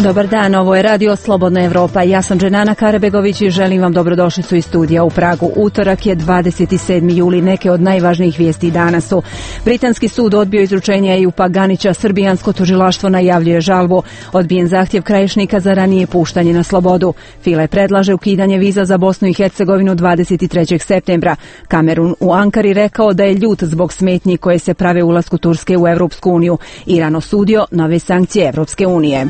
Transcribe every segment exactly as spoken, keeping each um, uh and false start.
Dobar dan, ovo je Radio Slobodna Evropa. Ja sam Dženana Karabegović i želim vam dobrodošlicu iz studija u Pragu. Utorak je dvadeset sedmi juli. Neke od najvažnijih vijesti danas su: Britanski sud odbio izručenje Ejupa Ganića, srbijansko tužilaštvo najavljuje žalbu, odbijen zahtjev Krajišnika za ranije puštanje na slobodu. File predlaže ukidanje viza za Bosnu i Hercegovinu dvadeset trećeg septembra. Kamerun u Ankari rekao da je ljut zbog smetnji koje se prave ulasku Turske u Evropsku uniju. Iran osudio nove sankcije Evropske unije.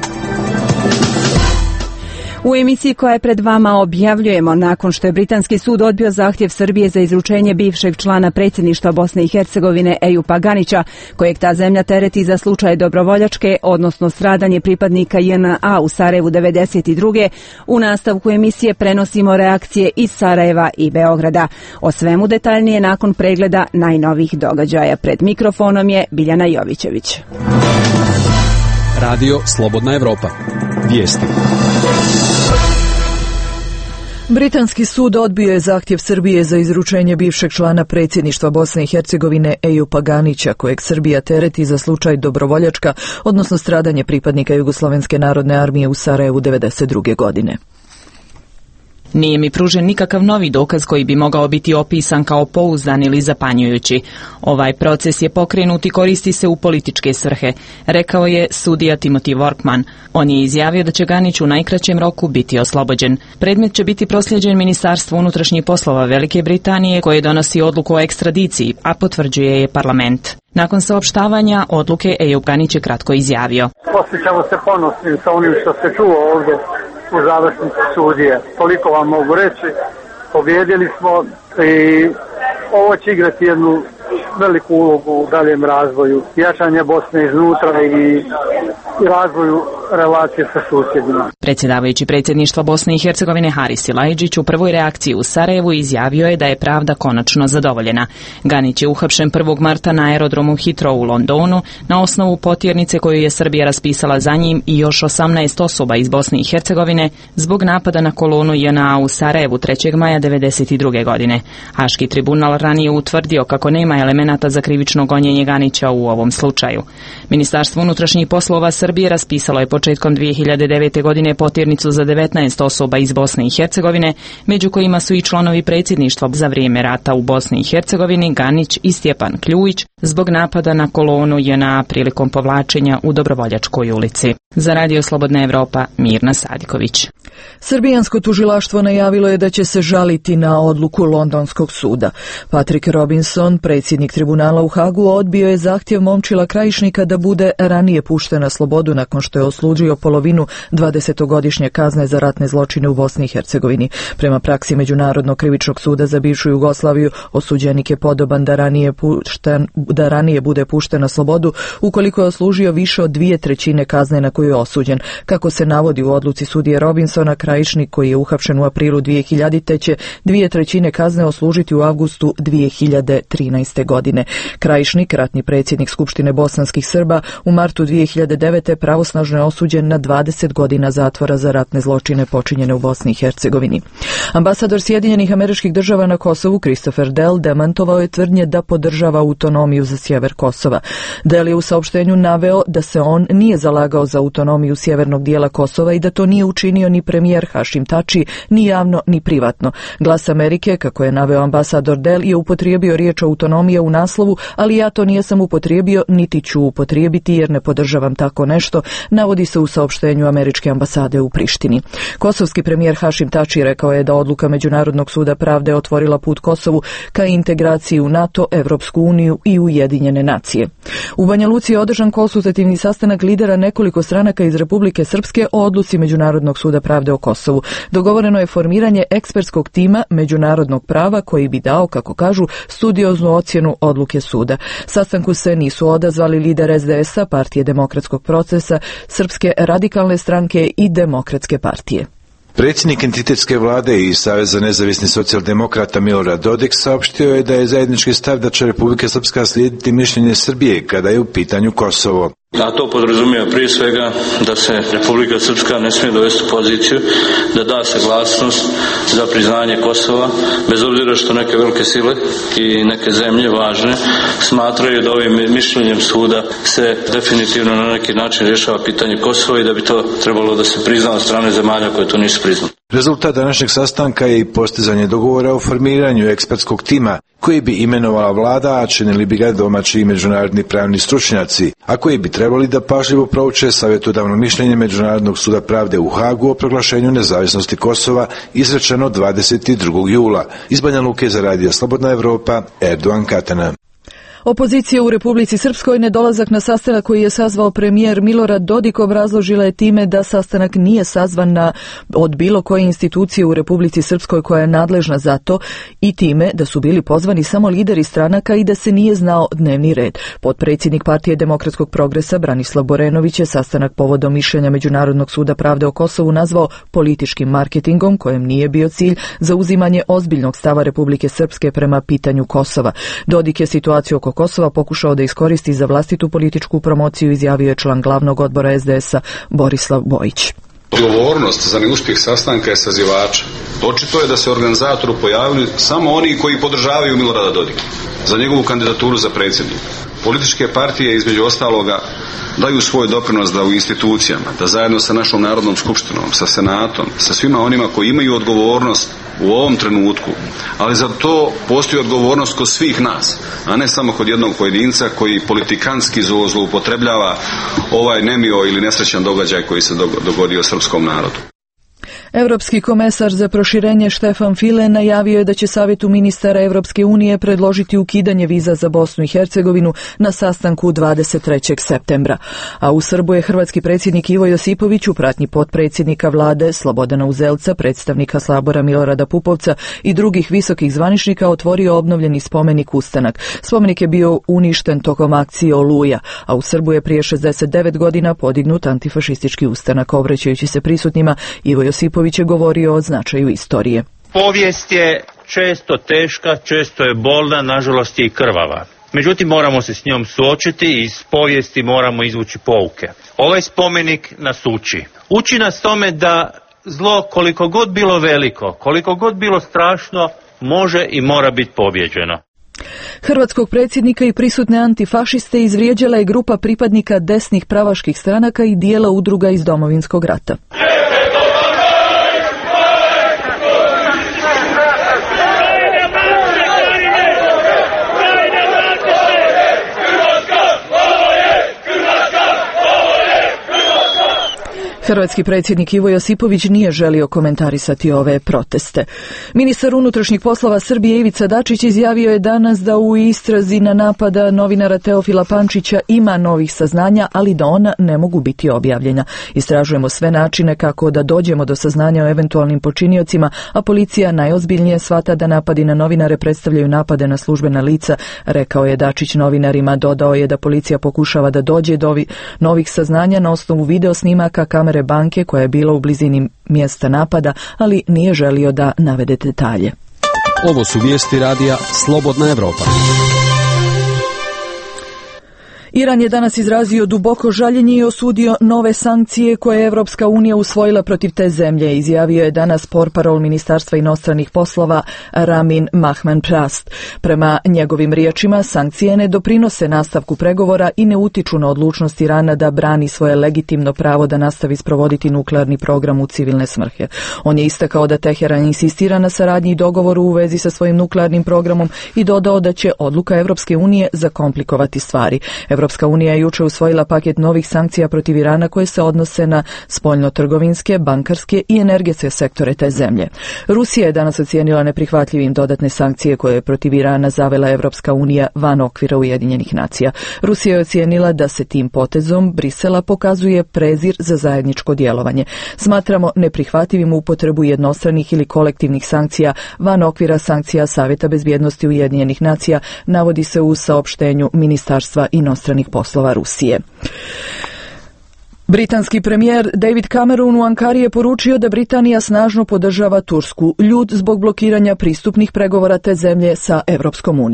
U emisiji koja je pred vama objavljujemo, nakon što je Britanski sud odbio zahtjev Srbije za izručenje bivšeg člana predsjedništva Bosne i Hercegovine Ejupa Ganića, kojeg ta zemlja tereti za slučaj dobrovoljačke, odnosno stradanje pripadnika J N A u Sarajevu devedeset druge. U nastavku emisije prenosimo reakcije iz Sarajeva i Beograda. O svemu detaljnije nakon pregleda najnovijih događaja. Pred mikrofonom je Biljana Jovićević. Radio Slobodna Evropa. Vijesti. Britanski sud odbio je zahtjev Srbije za izručenje bivšeg člana predsjedništva Bosne i Hercegovine Ejupa Ganića, kojeg Srbija tereti za slučaj dobrovoljačka, odnosno stradanje pripadnika Jugoslovenske narodne armije u Sarajevu devedeset druge godine. Nije mi pružen nikakav novi dokaz koji bi mogao biti opisan kao pouzdan ili zapanjujući. Ovaj proces je pokrenut i koristi se u političke svrhe, rekao je sudija Timothy Workman. On je izjavio da će Ganić u najkraćem roku biti oslobođen. Predmet će biti proslijeđen Ministarstvu unutrašnjih poslova Velike Britanije, koje donosi odluku o ekstradiciji, a potvrđuje je parlament. Nakon saopštavanja odluke, Ejup Ganić je kratko izjavio: Osjećamo se ponosnim sa onim što se čuo ovdje u završnici sudije. Toliko vam mogu reći, pobjedili smo i ovo će igrati jednu veliku ulogu u daljem razvoju, jačanje Bosne iznutra i razvoju relacije sa susjedima. Predsjedavajući predsjedništva Bosne i Hercegovine Haris Silajdžić u prvoj reakciji u Sarajevu izjavio je da je pravda konačno zadovoljena. Ganić je uhapšen prvog marta na aerodromu Heathrow u Londonu na osnovu potjernice koju je Srbija raspisala za njim i još osamnaest osoba iz Bosne i Hercegovine zbog napada na kolonu J N A u Sarajevu trećeg maja devedeset druge godine. Haški tribunal ranije utvrdio kako nema elemenata za krivično gonjenje Ganića u ovom slučaju. Ministarstvo unutrašnjih poslova Srbije raspisalo je početkom dvije hiljade devete. godine potjernicu za devetnaest osoba iz Bosne i Hercegovine, među kojima su i članovi predsjedništva za vrijeme rata u Bosni i Hercegovini Ganić i Stjepan Kljujić zbog napada na kolonu J N A prilikom povlačenja u Dobrovoljačkoj ulici. Za Radio Slobodna Evropa, Mirna Sadiković. Srbijansko tužilaštvo najavilo je da će se žaliti na odluku Londonskog suda. Patrick Robinson, predsjednik tribunala u Hagu, odbio je zahtjev Momčila Krajišnika da bude ranije pušten na slobodu nakon što je odslužio polovinu dvadesetogodišnje kazne za ratne zločine u Bosni i Hercegovini. Prema praksi Međunarodnog krivičnog suda za bivšu Jugoslaviju, osuđenik je podoban da ranije, pušten, da ranije bude pušten na slobodu ukoliko je odslužio više od dvije trećine kazne na koju je osuđen. Kako se navodi u odluci sudije Robinsona, Krajišnik, koji je uhapšen u aprilu dvije hiljadite. će dvije trećine kazne odslužiti u avgustu dvije hiljade trinaeste. godine. Krajišnik, ratni predsjednik Skupštine bosanskih Srba, u martu dvije hiljade devete. pravosnažno je osuđen na dvadeset godina zatvora za ratne zločine počinjene u Bosni i Hercegovini. Ambasador Sjedinjenih Američkih Država na Kosovu Christopher Dell demantovao je tvrdnje da podržava autonomiju za sjever Kosova. Dell je u saopštenju naveo da se on nije zalagao za autonomiju sjevernog dijela Kosova i da to nije učinio ni premijer Hašim Tači, ni javno ni privatno. Glas Amerike, kako je naveo ambasador Dell, je upotrijebio riječ autonomija u naslovu, ali ja to nijesam upotrijebio niti ću upotrijebiti jer ne podržavam tako nešto, navodi se u saopštenju američke ambasade u Prištini. Kosovski premijer Hašim Tači rekao je da odluka Međunarodnog suda pravde otvorila put Kosovu ka integraciji u NATO, Evropsku uniju i Ujedinjene nacije. U Banja Luci je održan konsultativni sastanak lidera nekoliko stranaka iz Republike Srpske o odluci Međunarodnog suda pravde o Kosovu. Dogovoreno je formiranje ekspertskog tima međunarodnog prava koji bi dao, kako kažu, studioznu ocjenu odluke suda. Sastanku se nisu odazvali lider S D S-a, Partije demokratskog procesa, Srpske radikalne stranke i Demokratske partije. Predsjednik entitetske vlade i Saveza nezavisnih socijaldemokrata Milorad Dodik saopštio je da je zajednički stav da će Republika Srpska slijediti mišljenje Srbije kada je u pitanju Kosovo. A to podrazumijeva prije svega da se Republika Srpska ne smije dovesti u poziciju da da saglasnost za priznanje Kosova, bez obzira što neke velike sile i neke zemlje važne smatraju da ovim mišljenjem suda se definitivno na neki način rješava pitanje Kosova i da bi to trebalo da se prizna od strane zemalja koje to nisu priznali. Rezultat današnjeg sastanka je i postizanje dogovora o formiranju ekspertskog tima koji bi imenovala vlada, a činili bi ga domaći i međunarodni pravni stručnjaci, a koji bi trebali da pažljivo prouče savjetodavno mišljenje Međunarodnog suda pravde u Hagu o proglašenju nezavisnosti Kosova izrečeno dvadeset drugog jula. Iz Banja Luke za Radio Slobodna Evropa, Erdogan Katana. Opozicija u Republici Srpskoj nedolazak na sastanak koji je sazvao premijer Milorad Dodik obrazložila je time da sastanak nije sazvan na, od bilo koje institucije u Republici Srpskoj koja je nadležna za to i time da su bili pozvani samo lideri stranaka i da se nije znao dnevni red. Potpredsjednik Partije demokratskog progresa Branislav Borenović je sastanak povodom mišljenja Međunarodnog suda pravde o Kosovu nazvao političkim marketingom kojem nije bio cilj za uzimanje ozbiljnog stava Republike Srpske prema pitanju Kosova. Dodik je situaciju oko Kosova pokušao da iskoristi za vlastitu političku promociju, izjavio je član glavnog odbora es de es a Borislav Bojić. Odgovornost za neuspjeh sastanka je sazivača. Očito je da se organizatoru pojavili samo oni koji podržavaju Milorada Dodika za njegovu kandidaturu za predsjednika. Političke partije, između ostaloga, daju svoj doprinos da u institucijama, da zajedno sa našom Narodnom skupštinom, sa Senatom, sa svima onima koji imaju odgovornost u ovom trenutku, ali za to postoji odgovornost kod svih nas, a ne samo kod jednog pojedinca koji politikanski zloupotrebljava ovaj nemio ili nesrećan događaj koji se dogodio srpskom narodu. Europski komesar za proširenje Štefan File najavio je da će Savjetu ministara Europske unije predložiti ukidanje viza za Bosnu i Hercegovinu na sastanku dvadeset trećeg septembra. A u Srbu je hrvatski predsjednik Ivo Josipović u pratnji potpredsjednika vlade Slobodana Uzelca, predstavnika Sabora Milorada Pupovca i drugih visokih zvaničnika otvorio obnovljeni spomenik Ustanak. Spomenik je bio uništen tokom akcije Oluja, a u Srbu je prije šezdeset devet godina podignut antifašistički ustanak. Obraćajući se prisutnima, Ivo Josipović je govorio o značaju istorije. Povijest je često teška, često je bolna, nažalost je i krvava. Međutim, moramo se s njom suočiti i iz povijesti moramo izvući pouke. Ovaj spomenik nas uči. Uči nas tome da zlo, koliko god bilo veliko, koliko god bilo strašno, može i mora biti pobijeđeno. Hrvatskog predsjednika i prisutne antifašiste izvrijeđala je grupa pripadnika desnih pravaških stranaka i dijela udruga iz Domovinskog rata. Hrvatski predsjednik Ivo Josipović nije želio komentarisati ove proteste. Ministar unutrašnjih poslova Srbije Ivica Dačić izjavio je danas da u istrazi na napada novinara Teofila Pančića ima novih saznanja, ali da ona ne mogu biti objavljena. Istražujemo sve načine kako da dođemo do saznanja o eventualnim počiniocima, a policija najozbiljnije shvata da napadi na novinare predstavljaju napade na službena lica, rekao je Dačić novinarima. Dodao je da policija pokušava da dođe do novih saznanja na osnovu video snimaka kamere banke koja je bila u blizini mjesta napada, ali nije želio da navede detalje. Ovo su vijesti radija Slobodna Evropa. Iran je danas izrazio duboko žaljenje i osudio nove sankcije koje je Evropska unija usvojila protiv te zemlje, izjavio je danas portparol Ministarstva inostranih poslova Ramin Mahmanprast. Prema njegovim riječima, sankcije ne doprinose nastavku pregovora i ne utiču na odlučnost Irana da brani svoje legitimno pravo da nastavi sprovoditi nuklearni program u civilne svrhe. On je istakao da Teheran insistira na saradnji i dogovoru u vezi sa svojim nuklearnim programom i dodao da će odluka Evropske unije zakomplikovati stvari. Evropska unija je juče usvojila paket novih sankcija protiv Irana koje se odnose na spoljnotrgovinske, bankarske i energetske sektore te zemlje. Rusija je danas ocijenila neprihvatljivim dodatne sankcije koje je protiv Irana zavela Evropska unija van okvira Ujedinjenih nacija. Rusija je ocijenila da se tim potezom Brisela pokazuje prezir za zajedničko djelovanje. Smatramo neprihvatljivim upotrebu jednostranih ili kolektivnih sankcija van okvira sankcija Savjeta bezbjednosti Ujedinjenih nacija, navodi se u saopštenju Ministarstva inostranih poslova Rusije. Britanski premijer David Cameron u Ankari je poručio da Britanija snažno podržava Tursku, ljut zbog blokiranja pristupnih pregovora te zemlje sa Evropskom unijom.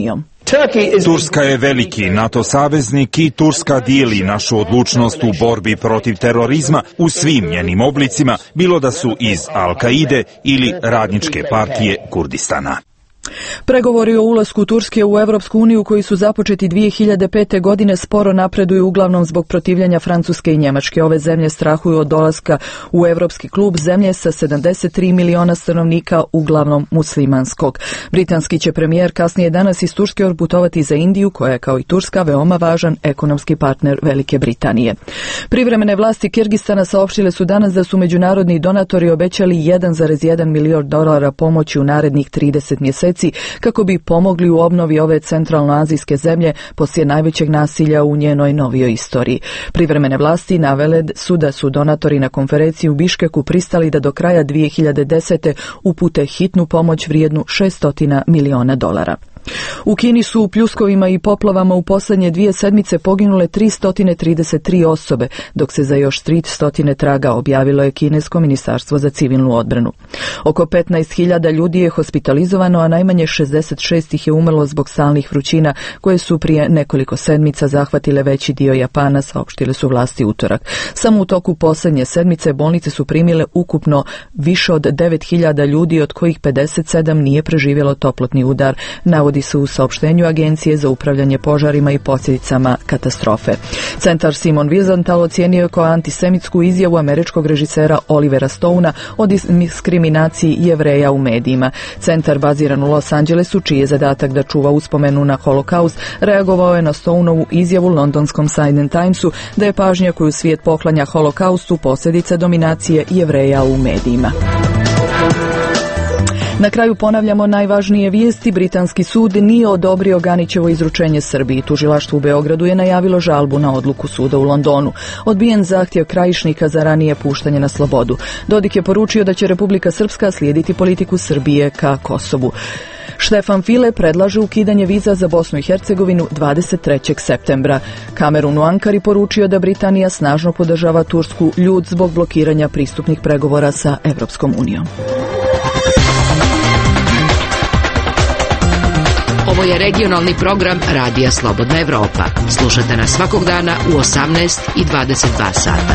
Turska je veliki NATO saveznik i Turska dijeli našu odlučnost u borbi protiv terorizma u svim njenim oblicima, bilo da su iz Al-Kaide ili Radničke partije Kurdistana. Pregovori o ulasku Turske u Europsku uniju koji su započeti dvije hiljade pete. godine sporo napreduju uglavnom zbog protivljenja Francuske i Njemačke. Ove zemlje strahuju od dolaska u Europski klub, zemlje sa sedamdeset tri miliona stanovnika, uglavnom muslimanskog. Britanski će premijer kasnije danas iz Turske odputovati za Indiju, koja je kao i Turska veoma važan ekonomski partner Velike Britanije. Privremene vlasti Kirgistana saopštile su danas da su međunarodni donatori obećali jedan zarez jedan milion dolara pomoći u narednih trideset mjeseci kako bi pomogli u obnovi ove centralnoazijske zemlje poslije najvećeg nasilja u njenoj novijoj istoriji. Privremene vlasti navele su da su donatori na konferenciji u Biškeku pristali da do kraja dvije hiljade desete. upute hitnu pomoć vrijednu šesto miliona dolara. U Kini su u pljuskovima i poplavama u posljednje dvije sedmice poginule tristo trideset tri osobe, dok se za još tristo traga, objavilo je Kinesko ministarstvo za civilnu odbranu. Oko petnaest hiljada ljudi je hospitalizovano, a najmanje šezdeset šest ih je umrlo zbog stalnih vrućina koje su prije nekoliko sedmica zahvatile veći dio Japana, saopštile su vlasti utorak. Samo u toku posljednje sedmice bolnice su primile ukupno više od devet hiljada ljudi, od kojih pedeset sedam nije preživjelo toplotni udar, navodi se u saopštenju Agencije za upravljanje požarima i posljedicama katastrofe. Centar Simon Wiesenthal ocijenio je kao antisemitsku izjavu američkog režisera Olivera Stouna o diskriminaciji Jevreja u medijima. Centar baziran u Los Angelesu, čiji je zadatak da čuva uspomenu na holokaust, reagovao je na Stounovu izjavu londonskom Sunday Timesu da je pažnja koju svijet poklanja holokaustu posljedica dominacije Jevreja u medijima. Na kraju ponavljamo najvažnije vijesti. Britanski sud nije odobrio Ganićevo izručenje Srbiji. Tužilaštvo u Beogradu je najavilo žalbu na odluku suda u Londonu. Odbijen zahtjev Krajišnika za ranije puštanje na slobodu. Dodik je poručio da će Republika Srpska slijediti politiku Srbije ka Kosovu. Štefan File predlaže ukidanje viza za Bosnu i Hercegovinu dvadeset trećeg septembra. Kamerun u Ankari poručio da Britanija snažno podržava Tursku ljud zbog blokiranja pristupnih pregovora sa Evropskom unijom. Ovo je regionalni program Radija Slobodna Evropa. Slušajte nas svakog dana u osamnaest i dvadeset dva sata.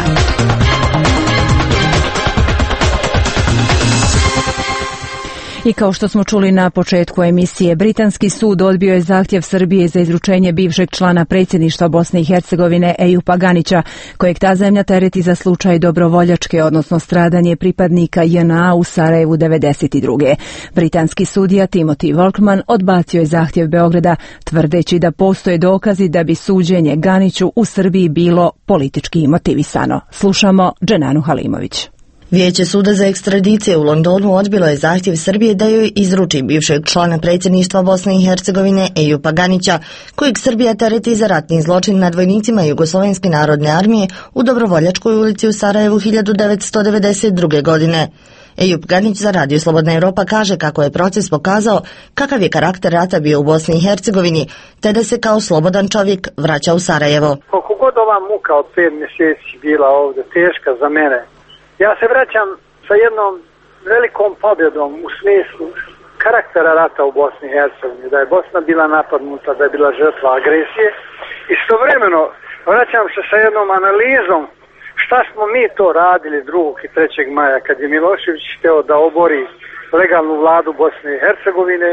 I kao što smo čuli na početku emisije, britanski sud odbio je zahtjev Srbije za izručenje bivšeg člana predsjedništva Bosne i Hercegovine Ejupa Ganića, kojeg ta zemlja tereti za slučaj dobrovoljačke, odnosno stradanje pripadnika J N A u Sarajevu devedeset druge. Britanski sudija Timothy Volkman odbacio je zahtjev Beograda, tvrdeći da postoje dokazi da bi suđenje Ganiću u Srbiji bilo politički motivisano. Slušamo Dženanu Halimović. Vijeće suda za ekstradicije u Londonu odbilo je zahtjev Srbije da joj izruči bivšeg člana predsjedništva Bosne i Hercegovine Ejupa Ganića, kojeg Srbija tereti za ratni zločin nad vojnicima Jugoslovenske narodne armije u Dobrovoljačkoj ulici u Sarajevu hiljadu devetsto devedeset druge. godine. Ejup Ganić za Radio Slobodna Evropa kaže kako je proces pokazao kakav je karakter rata bio u Bosni i Hercegovini, te da se kao slobodan čovjek vraća u Sarajevo. Koliko god ova muka od pet mjeseci bila ovdje teška za mene, ja se vraćam sa jednom velikom pobjedom u smislu karaktera rata u Bosni i Hercegovini, da je Bosna bila napadnuta, da je bila žrtva agresije. Istovremeno vraćam se sa jednom analizom šta smo mi to radili drugog i trećeg maja kad je Milošević hteo da obori legalnu vladu Bosne i Hercegovine,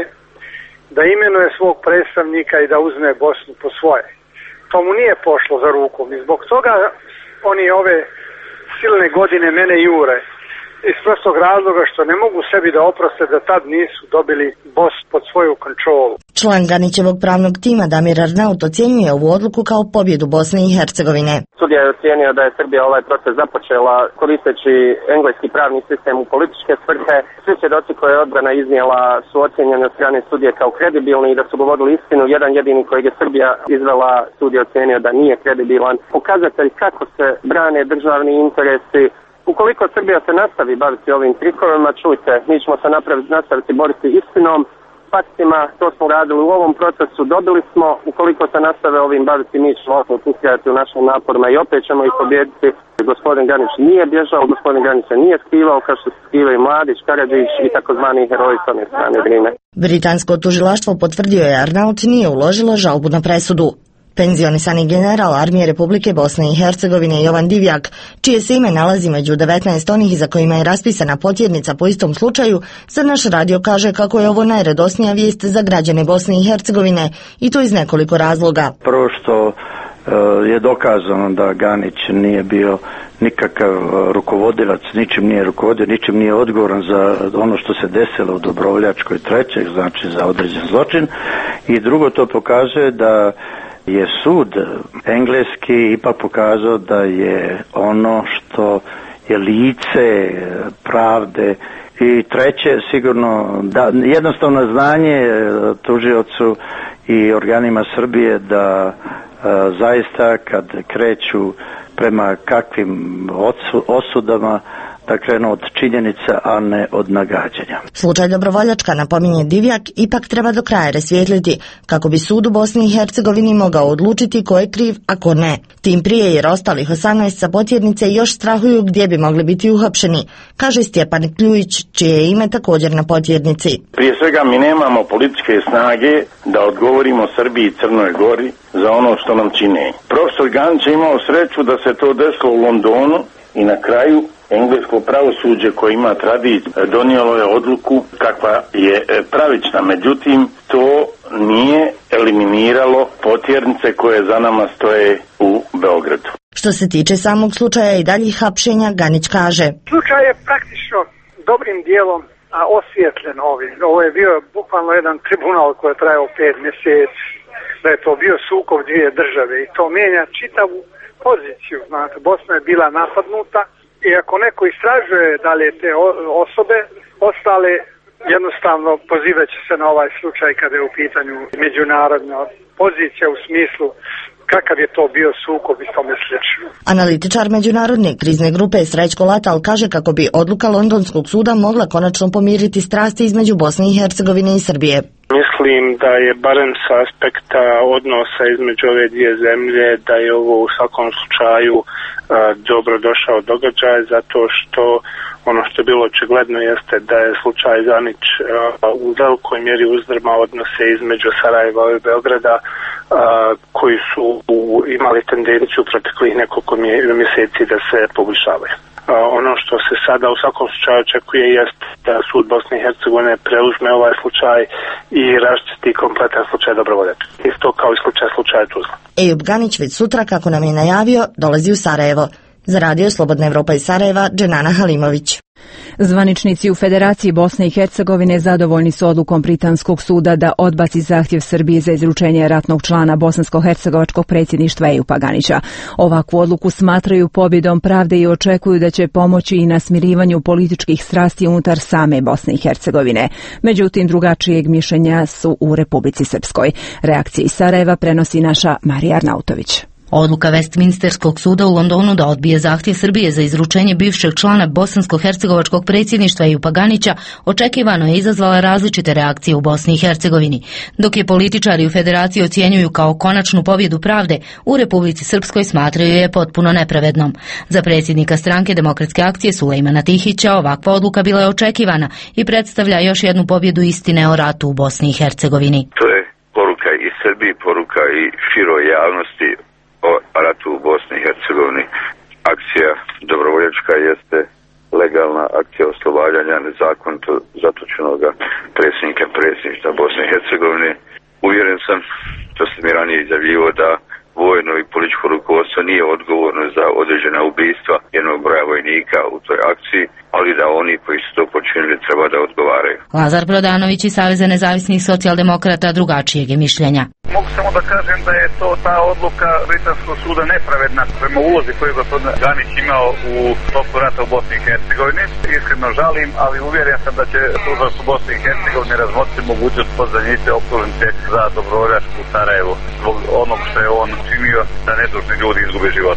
da imenuje svog predstavnika i da uzme Bosnu po svoje. To mu nije pošlo za rukom i zbog toga oni ove silne godine mene jure. Iz prostog razloga što ne mogu sebi da oproste da tad nisu dobili Bosnu pod svoju kontrolu. Član Ganićevog pravnog tima Damir Arnaut ocjenjuje ovu odluku kao pobjedu Bosne i Hercegovine. Sudija je ocijenio da je Srbija ovaj proces započela koristeći engleski pravni sistem u političke svrhe. Svi svjedoci koje je odbrana iznijela su ocijenjeni od strane sudije kao kredibilni i da su govorili istinu. Jedan jedini kojeg je Srbija izvela, sudija ocenio da nije kredibilan. Pokazatelj kako se brane državni interesi. Ukoliko Srbija se nastavi baviti ovim trikovima, čujte, mi ćemo se napraviti, nastaviti boriti istinom faktima, to smo radili u ovom procesu, dobili smo, ukoliko se nastave ovim baviti, mi ćemo opet ustrajati u našim naporima i opet ćemo ih pobijediti. Gospodin Ganić nije bježao, gospodin Ganić se nije skrivao kao što se skrivaju Mladić, Karadžić i takozvani heroji s one strane Drine. Britansko tužilaštvo potvrdio je Arnaut nije uložilo žalbu na presudu. Penzionisani general Armije Republike Bosne i Hercegovine Jovan Divjak, čije se ime nalazi među devetnaest onih za kojima je raspisana potjernica po istom slučaju, za naš radio kaže kako je ovo najradosnija vijest za građane Bosne i Hercegovine i to iz nekoliko razloga. Prvo što je dokazano da Ganić nije bio nikakav rukovodilac, ničim nije rukovodio, ničim nije odgovoran za ono što se desilo u Dobrovoljačkoj trećeg, znači za određen zločin. I drugo, to pokazuje da je sud engleski ipak pokazao da je ono što je lice pravde. I treće, sigurno da jednostavno znanje tužiocu i organima Srbije da a, zaista kad kreću prema kakvim osudama da krenu od činjenica, a ne od nagađanja. Slučaj Dobrovoljačka, napominje Divjak, ipak treba do kraja rasvijetliti kako bi sud u Bosni i Hercegovini mogao odlučiti ko je kriv, a ko ne. Tim prije jer ostalih osamnaest sa potjernice još strahuju gdje bi mogli biti uhapšeni, kaže Stjepan Kljujić, čije je ime također na potjernici. Prije svega mi nemamo političke snage da odgovorimo Srbiji i Crnoj Gori za ono što nam čine. Profesor Ganić je imao sreću da se to desilo u Londonu i na kraju englesko pravosuđe koje ima tradiciju donijelo je odluku kakva je pravična, međutim to nije eliminiralo potjernice koje za nama stoje u Beogradu. Što se tiče samog slučaja i daljih hapšenja, Ganić kaže: Slučaj je praktično dobrim dijelom a, osvijetljen ovim. Ovo je bio bukvalno jedan tribunal koji je trajao pet mjeseci, da je to bio sukob dvije države i to mijenja čitavu poziciju. Znate, Bosna je bila napadnuta i ako neko istražuje dalje te osobe, ostale jednostavno pozivat će se na ovaj slučaj kada je u pitanju međunarodna pozicija u smislu kakav je to bio sukob i tome slično. Analitičar međunarodne krizne grupe Srećko Latal kaže kako bi odluka Londonskog suda mogla konačno pomiriti strasti između Bosne i Hercegovine i Srbije. Mislim da je barem sa aspekta odnosa između ove dvije zemlje da je ovo u svakom slučaju a, dobro došao događaj, zato što ono što je bilo očigledno jeste da je slučaj Ganić a, u velikoj mjeri uzdrma odnose između Sarajeva i Beograda a, koji su u, imali tendenciju proteklih nekoliko mjeseci da se poboljšavaju. Ono što se sada u svakom slučaju očekuje jest da sud Bosne i Hercegovine preuzme ovaj slučaj i raščisti kompletan slučaj Dobrovoljačka. Isto kao i slučaj slučaja Tuzla. Ejub Ganić već sutra, kako nam je najavio, dolazi u Sarajevo. Za radio Slobodna Evropa iz Sarajeva, Dženana Halimović. Zvaničnici u Federaciji Bosne i Hercegovine zadovoljni su odlukom Britanskog suda da odbaci zahtjev Srbije za izručenje ratnog člana bosansko-hercegovačkog predsjedništva Ejupa Ganića. Ovakvu odluku smatraju pobjedom pravde i očekuju da će pomoći i na smirivanju političkih strasti unutar same Bosne i Hercegovine. Međutim, drugačijeg mišljenja su u Republici Srpskoj. Reakcije iz Sarajeva prenosi naša Marija Arnautović. Odluka Westminsterskog suda u Londonu da odbije zahtjev Srbije za izručenje bivšeg člana bosansko-hercegovačkog predsjedništva Ejupa Ganića očekivano je izazvala različite reakcije u Bosni i Hercegovini. Dok je političari u Federaciji ocjenjuju kao konačnu pobjedu pravde, u Republici Srpskoj smatraju je potpuno nepravednom. Za predsjednika stranke Demokratske akcije Sulejmana Tihića ovakva odluka bila je očekivana i predstavlja još jednu pobjedu istine o ratu u Bosni i Hercegovini. To je poruka i Srbiji, poruka i široj javnosti o ratu u Bosni i Hercegovini. Akcija Dobrovoljačka jeste legalna akcija oslobađanja nezakonito zatočenog predsjednika predsjedništva Bosne i Hercegovine. Uvjeren sam, to sam i ranije izjavljivo, da vojno i političko rukovodstvo nije odgovorno za određena ubistva jednog broja vojnika u toj akciji, ali da oni koji su to počinili treba da odgovaraju. Lazar Brodanović iz Saveza nezavisnih socijaldemokrata drugačijeg je mišljenja. Mogu samo da kažem da je to ta odluka Britanskog suda nepravedna prema ulozi koju je gospodin Ganić imao u toku rata u Bosni i Hercegovini. Iskreno žalim, ali uvjeren sam da će tužilaštvo u Bosni i Hercegovini razmotriti mogućnost podzanice optužnice za Dobrovoljačku u Sarajevu zbog onog što je on činio da nedužni ljudi izgube živote.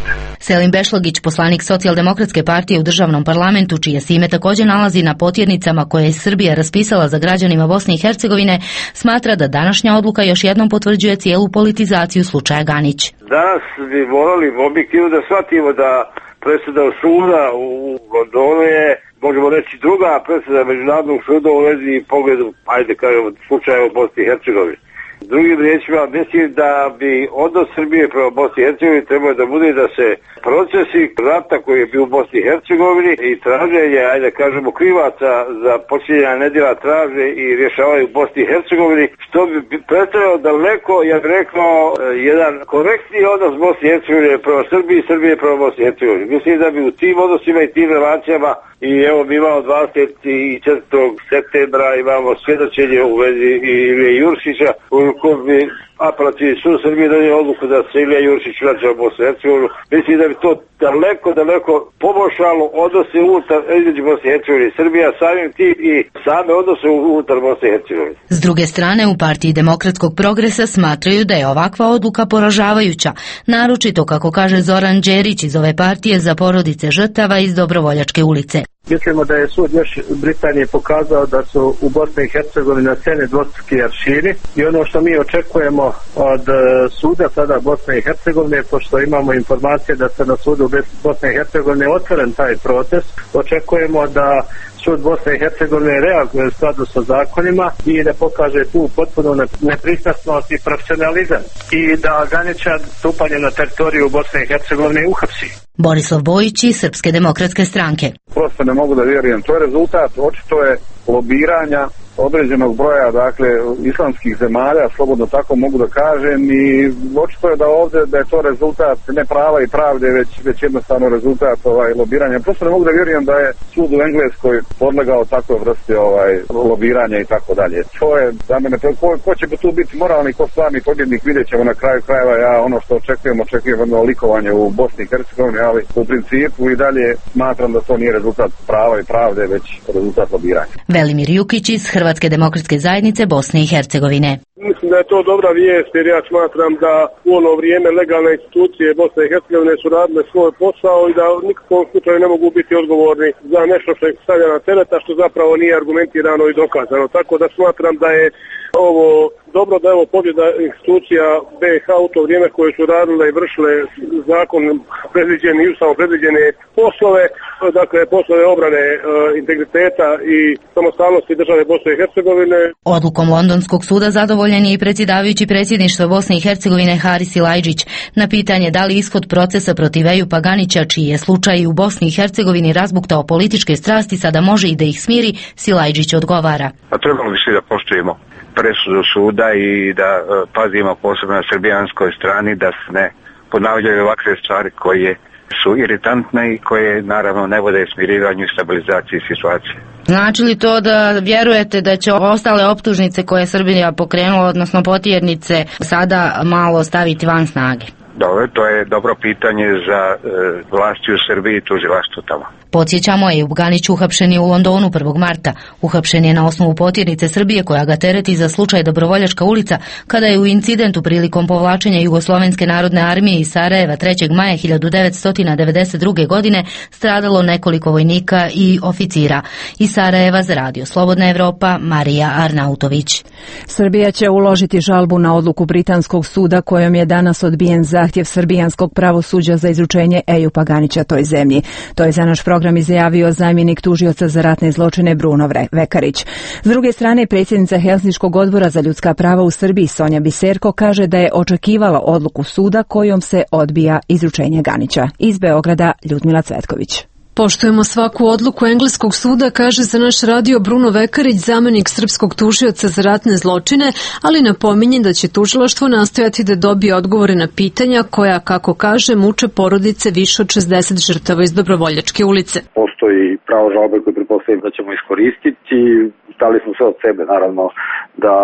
Selim Bešlagić, poslanik Socijaldemokratske partije u državnom parlamentu, čije se ime također nalazi na potjernicama koje je Srbija raspisala za građanima Bosne i Hercegovine, smatra da današnja odluka još jednom potvrđuje cijelu politizaciju slučaja Ganić. Danas bi volali objektivno da shvatimo da presuda suda u Londonu je, možemo reći, druga presuda međunarodnog suda u vezi i pogledu, ajde kažemo, slučaja u Bosni i Hercegovini. Drugim riječima, mislim da bi odnos Srbije prema Bosni i Hercegovini trebao da bude da se procesi rata koji je bio u Bosni i Hercegovini i traženje, ajde kažemo, krivaca za počinjenje nedjela traže i rješavaju u Bosni i Hercegovini, što bi predstavljalo daleko, ja bih rekao, jedan korektni odnos Bosni i Hercegovine prema Srbiji i Srbije prema Bosni i Hercegovini. Mislim da bi u tim odnosima i tim relacijama, i evo mi imamo dvadeset četvrtog septembra imamo svjedočenje u vezi Ilije Juršića, u kojem bi apelativni sud Srbije donio odluku da se Ilija Juršić vraća u Bosnu i Hercegovinu. Mislim da bi to daleko, daleko poboljšalo odnose unutar između Bosne i Hercegovine i Srbija, samim tim i same odnose unutar Bosne i Hercegovine. S druge strane, u Partiji demokratskog progresa smatraju da je ovakva odluka poražavajuća, naročito, kako kaže Zoran Đerić iz ove partije, za porodice žrtava iz Dobrovoljačke ulice. Mislimo da je sud još Britanije pokazao da su u Bosni i Hercegovini na sceni dvostruki aršini i ono što mi očekujemo od suda sada Bosne i Hercegovine, pošto imamo informacije da se na sudu Bosne i Hercegovine otvoren taj proces, očekujemo da sud Bosne i Hercegovine reaguje u skladu sa zakonima i da pokaže tu potpuno nepristrasnost i profesionalizam i da Ganića stupanje na teritoriju Bosne i Hercegovine uhapsi. Borislav Bojić iz Srpske demokratske stranke. Prosto ne mogu da vjerujem. To je rezultat, očito je, lobiranja određenog broja, dakle, islamskih zemalja, slobodno tako mogu da kažem, i očito je da ovdje da je to rezultat ne prava i pravde, već, već jednostavno rezultat ovaj, lobiranja. Prosto ne mogu da vjerujem da je sud u Engleskoj podlegao takvoj vrsti ovaj, lobiranja i tako dalje. To je za mene, to, ko, ko će tu biti moralni, ko stvarni pobjednik, vidjet ćemo na kraju krajeva. Ja ono što očekujem, očekujem jedno likovanje u Bosni i Hercegovini, ali u principu i dalje smatram da to nije rezultat prava i pravde, već rezultat lobiranja. Velimir Jukić iz Hrvatske demokratske zajednice Bosne i Hercegovine. Mislim da je to dobra vijest, jer ja smatram da u ono vrijeme legalne institucije Bosne i Hercegovine su radile svoj posao i da u nikakvom slučaju ne mogu biti odgovorni za nešto što ih stavlja na teret, a što zapravo nije argumentirano i dokazano. Tako da smatram da je ovo dobro, da je ovo pobjeda institucija B iH u to vrijeme koje su radile i vršile zakon predviđeni i ustavom predviđene poslove, dakle poslove obrane e, integriteta i samostalnosti države Bosne i Hercegovine. Odlukom Londonskog suda zadovoljen je i predsjedavajući predsjedništva Bosne i Hercegovine Haris Silajdžić. Na pitanje da li ishod procesa protiv Ejupa Ganića, čiji je slučaj u Bosni i Hercegovini razbuktao političke strasti, sada može i da ih smiri, Silajdžić odgovara. A trebalo bi svi da poštujemo presudu suda i da uh, pazimo posebno na srbijanskoj strani da se ne ponavljaju ovakve stvari koje su iritantne i koje naravno ne vode smirivanju i stabilizaciji situacije. Znači li to da vjerujete da će ostale optužnice koje je Srbija pokrenula, odnosno potjernice, sada malo staviti van snage? Dobro, to je dobro pitanje za e, vlasti u Srbiji i tužilaštvo tamo. Podsjećamo, Ejup Ganić uhapšen je u Londonu prvog marta. Uhapšen je na osnovu potjernice Srbije koja ga tereti za slučaj Dobrovoljačka ulica, kada je u incidentu prilikom povlačenja Jugoslovenske narodne armije iz Sarajeva trećeg maja hiljadu devetsto devedeset druge. godine stradalo nekoliko vojnika i oficira. Iz Sarajeva za Radio Slobodna Evropa, Marija Arnautović. Srbija će uložiti žalbu na odluku britanskog suda kojom je danas odbijen zahtjev srbijanskog pravosuđa za izručenje Ejupa Ganića toj zemlji. To je za naš program izjavio zamjenik tužioca za ratne zločine Bruno Vekarić. S druge strane, predsjednica Helsinškog odbora za ljudska prava u Srbiji Sonja Biserko kaže da je očekivala odluku suda kojom se odbija izručenje Ganića. Iz Beograda Ljudmila Cvetković. Poštujemo svaku odluku engleskog suda, kaže za naš radio Bruno Vekarić, zamenik srpskog tužioca za ratne zločine, ali napominje da će tužilaštvo nastojati da dobije odgovore na pitanja koja, kako kaže, muče porodice više od šezdeset žrtava iz Dobrovoljačke ulice. Postoji pravo žalbe koje pretpostavljam da ćemo iskoristiti. Dali smo sve od sebe, naravno, da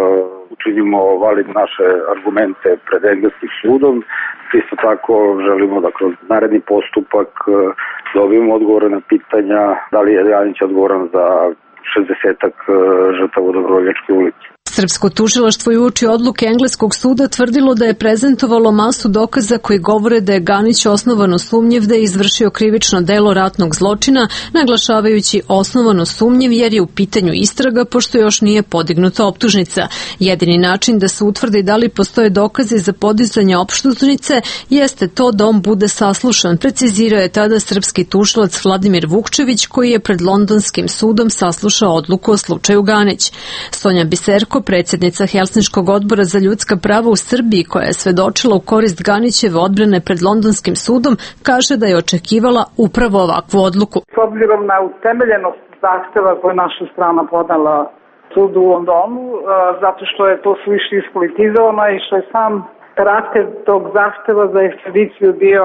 učinimo validne naše argumente pred engleskim sudom. Isto tako želimo da kroz naredni postupak dobijemo odgovore na pitanja da li je Ganić odgovoran za šezdesetak žrtava u Dobrovoljačkoj ulici. Srpsko tužilaštvo je uoči odluke engleskog suda tvrdilo da je prezentovalo masu dokaza koji govore da je Ganić osnovano sumnjiv da je izvršio krivično delo ratnog zločina, naglašavajući osnovano sumnjiv jer je u pitanju istraga pošto još nije podignuta optužnica. Jedini način da se utvrdi da li postoje dokazi za podizanje optužnice jeste to da on bude saslušan, precizirao je tada srpski tužilac Vladimir Vukčević koji je pred londonskim sudom saslušao odluku o slučaju Ganić. Sonja Biserko, predsjednica Helsinškog odbora za ljudska prava u Srbiji koja je svedočila u korist Ganićeve odbrane pred londonskim sudom, kaže da je očekivala upravo ovakvu odluku. S obzirom na utemeljenost zahteva koje naša strana podala sudu u Londonu, zato što je to suviše ispolitizovano i što je sam karakter tog zahteva za ekstradiciju bio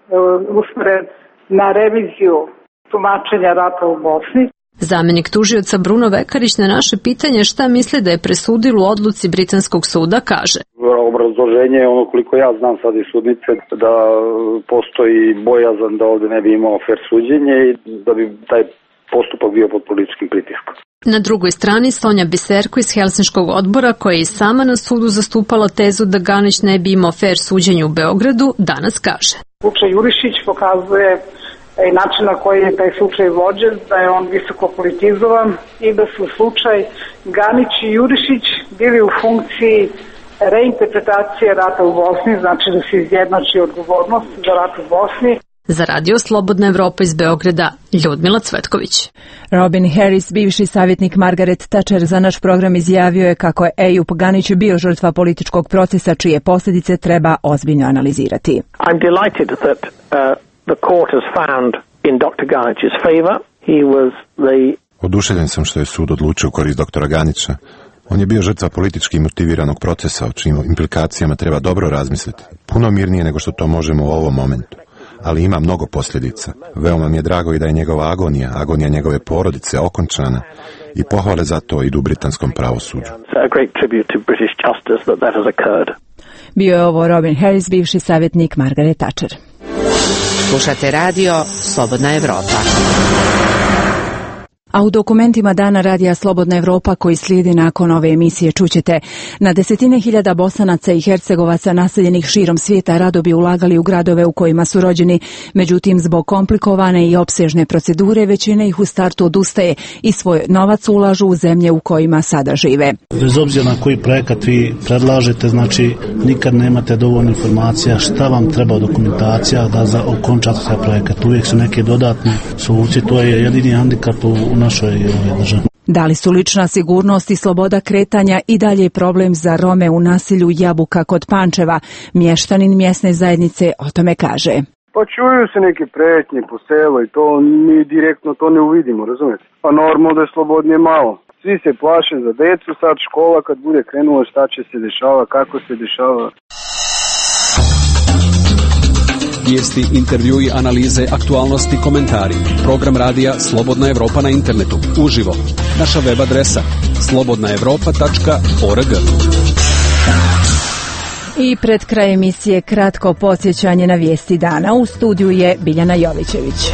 usmeren na reviziju tumačenja rata u Bosni. Zamenik tužioca Bruno Vekarić na naše pitanje šta misli da je presudilo u odluci britanskog suda kaže. Obrazloženje je ono koliko ja znam sad iz sudnice da postoji bojazan da ovde ne bi imao fer suđenje i da bi taj postupak bio pod političkim pritiskom. Na drugoj strani Sonja Biserko iz Helsinškog odbora koja je i sama na sudu zastupala tezu da Ganić ne bi imao fer suđenje u Beogradu, danas kaže. Slučaj Jurišić pokazuje i način na koji je taj slučaj vođen, da je on visoko politizovan i da su slučaj Ganić i Jurišić bili u funkciji reinterpretacije rata u Bosni, znači da se izjednači odgovornost za rat u Bosni. Za Radio Slobodna Evropa iz Beograda, Ljudmila Cvetković. Robin Harris, bivši savjetnik Margaret Thatcher, za naš program izjavio je kako je Ejup Ganić bio žrtva političkog procesa čije posljedice treba ozbiljno analizirati. I'm delighted that uh, the court has found in doktor Ganić's favor. He was the Oduševljen sam što je sud odlučio u korist doktora Ganića. On je bio žrtva politički motiviranog procesa o čijim implikacijama treba dobro razmisliti. Puno mirnije nego što to možemo u ovom momentu. Ali ima mnogo posljedica. Veoma mi je drago i da je njegova agonija, agonija njegove porodice okončana i pohvale za to idu britanskom pravosuđu. Bio je ovo Robin Harris, bivši savjetnik Margaret Thatcher. Slušate radio Slobodna Evropa. A u dokumentima Dana radija Slobodna Evropa koji slijedi nakon ove emisije čućete: na desetine hiljada Bosanaca i Hercegovaca naseljenih širom svijeta rado bi ulagali u gradove u kojima su rođeni, međutim zbog komplikovane i opsežne procedure većina ih u startu odustaje i svoj novac ulažu u zemlje u kojima sada žive. Bez obzira na koji projekat vi predlažete, znači nikad nemate dovoljno informacija šta vam treba dokumentacija da za okončate taj projekat. Uvijek su neke dodatne solucije, to je jedini handikap u našoj državi. Da li su lična sigurnost i sloboda kretanja i dalje problem za Rome u naselju Jabuka kod Pančeva? Mještanin mjesne zajednice o tome kaže. Pa čuju se neke pretnje po selu i to mi direktno to ne uvidimo, razumijete? Pa normalno da je slobodnije malo. Svi se plaše za decu, sad škola kad bude krenula šta će se dešava, kako se dešava. Vijesti, intervjui, analize, aktualnosti, komentari. Program radija Slobodna Evropa na internetu. Uživo. Naša web adresa slobodna evropa tačka org. I pred kraj emisije kratko podsjećanje na vijesti dana. U studiju je Biljana Jovićević.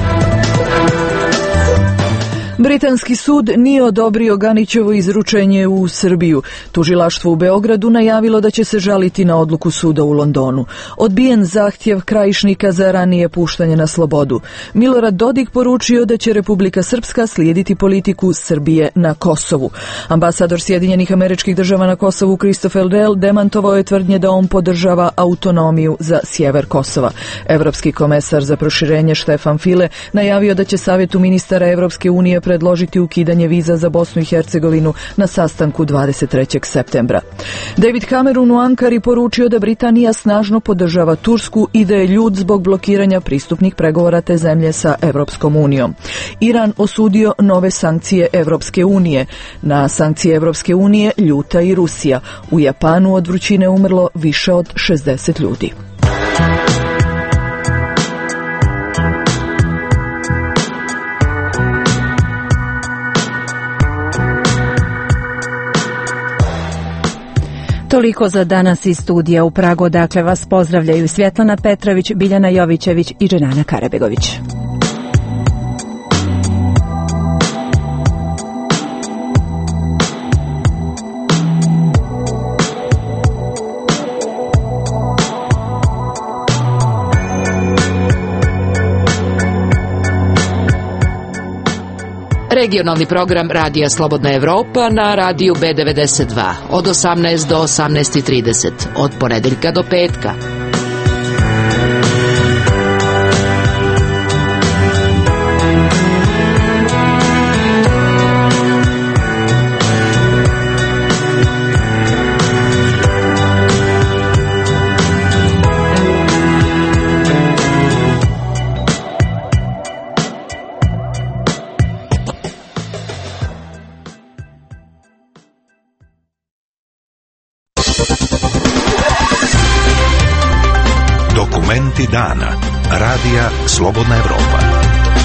Britanski sud nije odobrio Ganićevo izručenje u Srbiju. Tužilaštvo u Beogradu najavilo da će se žaliti na odluku suda u Londonu. Odbijen zahtjev Krajišnika za ranije puštanje na slobodu. Milorad Dodik poručio da će Republika Srpska slijediti politiku Srbije na Kosovu. Ambasador Sjedinjenih Američkih Država na Kosovu Christopher Dell demantovao je tvrdnje da on podržava autonomiju za sjever Kosova. Evropski komesar za proširenje Štefan File najavio da će Savjetu ministara Evropske unije predložiti ukidanje viza za Bosnu i Hercegovinu na sastanku dvadeset trećeg septembra. David Cameron u Ankari poručio da Britanija snažno podržava Tursku i da je ljut zbog blokiranja pristupnih pregovora te zemlje sa Evropskom unijom. Iran osudio nove sankcije Evropske unije. Na sankcije Evropske unije ljuta i Rusija. U Japanu od vrućine umrlo više od šezdeset ljudi. Toliko za danas iz studija u Pragu, dakle vas pozdravljaju Svjetlana Petrović, Biljana Jovićević i Dženana Karabegović. Regionalni program Radija Slobodna Evropa na radiju B devedeset dva od osamnaest do osamnaest i trideset od ponedeljka do petka. Dokumenti dana. Radija Slobodna Evropa.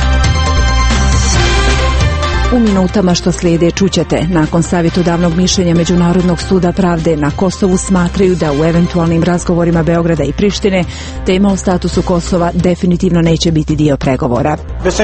U minutama što slijede čućete, nakon savjetodavnog mišljenja Međunarodnog suda pravde na Kosovu smatraju da u eventualnim razgovorima Beograda i Prištine tema o statusu Kosova definitivno neće biti dio pregovora.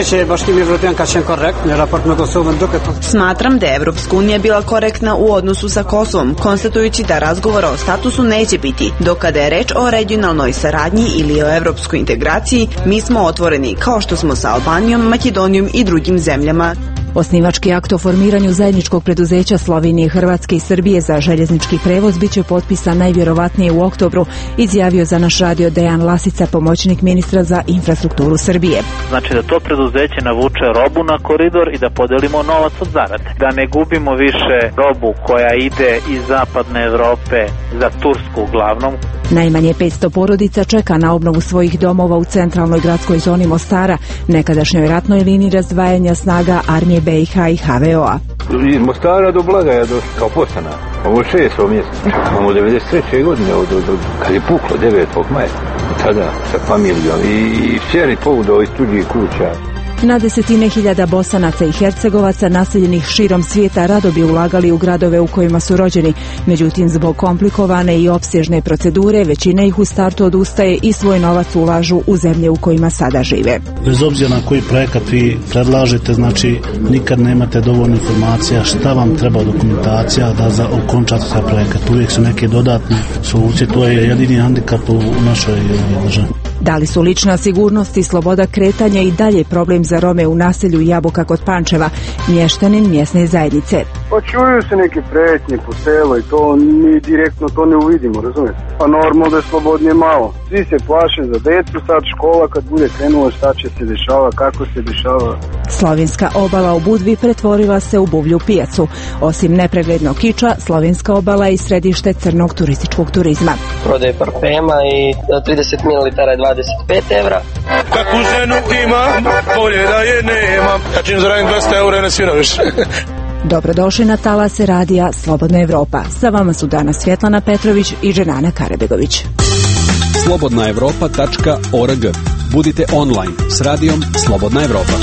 Smatram da je Evropska unija bila korektna u odnosu sa Kosovom, konstatujući da razgovora o statusu neće biti. Dok kada je reč o regionalnoj saradnji ili o evropskoj integraciji, mi smo otvoreni, kao što smo sa Albanijom, Makedonijom i drugim zemljama. Osnivački akt o formiranju zajedničkog preduzeća Slovenije, Hrvatske i Srbije za željeznički prevoz biće potpisan najvjerovatnije u oktobru, izjavio za naš radio Dejan Lasica, pomoćnik ministra za infrastrukturu Srbije. Znači da to preduzeće navuče robu na koridor i da podelimo novac od zarade. Da ne gubimo više robu koja ide iz zapadne Evrope za Tursku uglavnom. Najmanje petsto porodica čeka na obnovu svojih domova u centralnoj gradskoj zoni Mostara, nekadašnjoj ratnoj liniji razdvajanja snaga armije B i H i H V O-a. Iz Mostara do Blagaja do kao postana. Ovo šesto mjesto. Čekamo devedeset treće godine od, od, od, kad je puklo devetog maja. Tada sa familijom i, i sjeri poudao iz tuđih kuća. Na desetine hiljada Bosanaca i Hercegovaca naseljenih širom svijeta rado bi ulagali u gradove u kojima su rođeni. Međutim, zbog komplikovane i opsežne procedure, većina ih u startu odustaje i svoj novac ulažu u zemlje u kojima sada žive. Bez obzira na koji projekat vi predlažete, znači nikad nemate dovoljno informacija šta vam treba dokumentacija da za okončate taj projekat. Uvijek su neke dodatne solucije, to je jedini handikap u našoj državi. Da li su lična sigurnost i sloboda kretanja i dalje problem za Rome u naselju Jabuka kod Pančeva, mještanin mjesne zajednice? Pa čuju se neke pretnje po selu i to mi direktno to ne uvidimo, razumijete? Pa normalno da je slobodnije malo. Svi se plaše za djecu, sad škola kad bude krenula šta će se dešava, kako se dešava. Slovenska obala u Budvi pretvorila se u buvlju pijacu. Osim nepreglednog kiča, slovenska obala je i središte crnog turističkog turizma. Prodaje parfema i trideset mililitara je dvadeset pet evra. Kakvu ženu imam, bolje da je nemam. Kad čim zaradim dvesta eura, ne svira više. Dobrodošli na talase radija Slobodna Evropa. Sa vama su danas Svjetlana Petrović i Dženana Karebegović. slobodna evropa tačka org. Budite online s radijom Slobodna Evropa.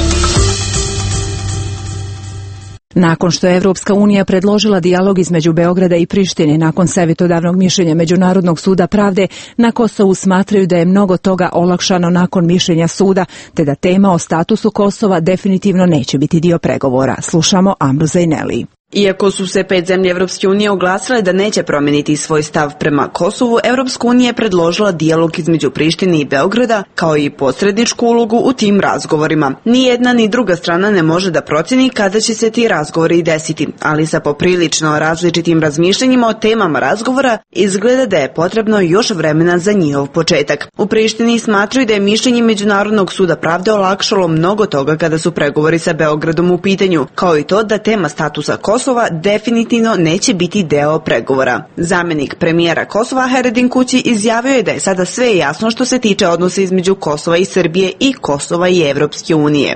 Nakon što je Evropska unija predložila dijalog između Beograda i Prištine nakon savjetodavnog mišljenja Međunarodnog suda pravde, na Kosovu smatraju da je mnogo toga olakšano nakon mišljenja suda, te da tema o statusu Kosova definitivno neće biti dio pregovora. Slušamo Amru Zajneli. Iako su se pet zemlje Evropske unije oglasile da neće promijeniti svoj stav prema Kosovu, Evropska unija je predložila dijalog između Prištine i Beograda, kao i posredničku ulogu u tim razgovorima. Ni jedna ni druga strana ne može da procjeni kada će se ti razgovori desiti, ali sa poprilično različitim razmišljanjima o temama razgovora izgleda da je potrebno još vremena za njihov početak. U Prištini smatraju da je mišljenje Međunarodnog suda pravde olakšalo mnogo toga kada su pregovori sa Beogradom u pitanju, kao i to da tema statusa Kosova Kosova definitivno neće biti deo pregovora. Zamjenik premijera Kosova Haredin Kući izjavio je da je sada sve jasno što se tiče odnosa između Kosova i Srbije i Kosova i Evropske unije.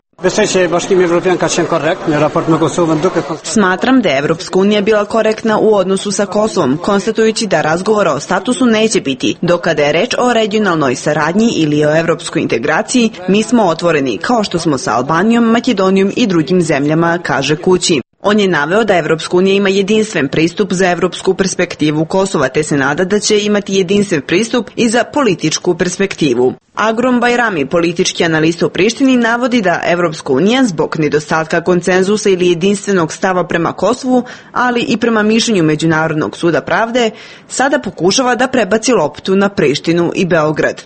Smatram da je Evropska unija bila korektna u odnosu sa Kosovom, konstatujući da razgovora o statusu neće biti. Dok kada je reč o regionalnoj saradnji ili o evropskoj integraciji, mi smo otvoreni, kao što smo sa Albanijom, Makedonijom i drugim zemljama, kaže Kući. On je naveo da Evropska unija ima jedinstven pristup za evropsku perspektivu Kosova, te se nada da će imati jedinstven pristup i za političku perspektivu. Agrom Bajrami, politički analista u Prištini, navodi da Evropska unija zbog nedostatka konsenzusa ili jedinstvenog stava prema Kosovu, ali i prema mišljenju Međunarodnog suda pravde, sada pokušava da prebaci loptu na Prištinu i Beograd.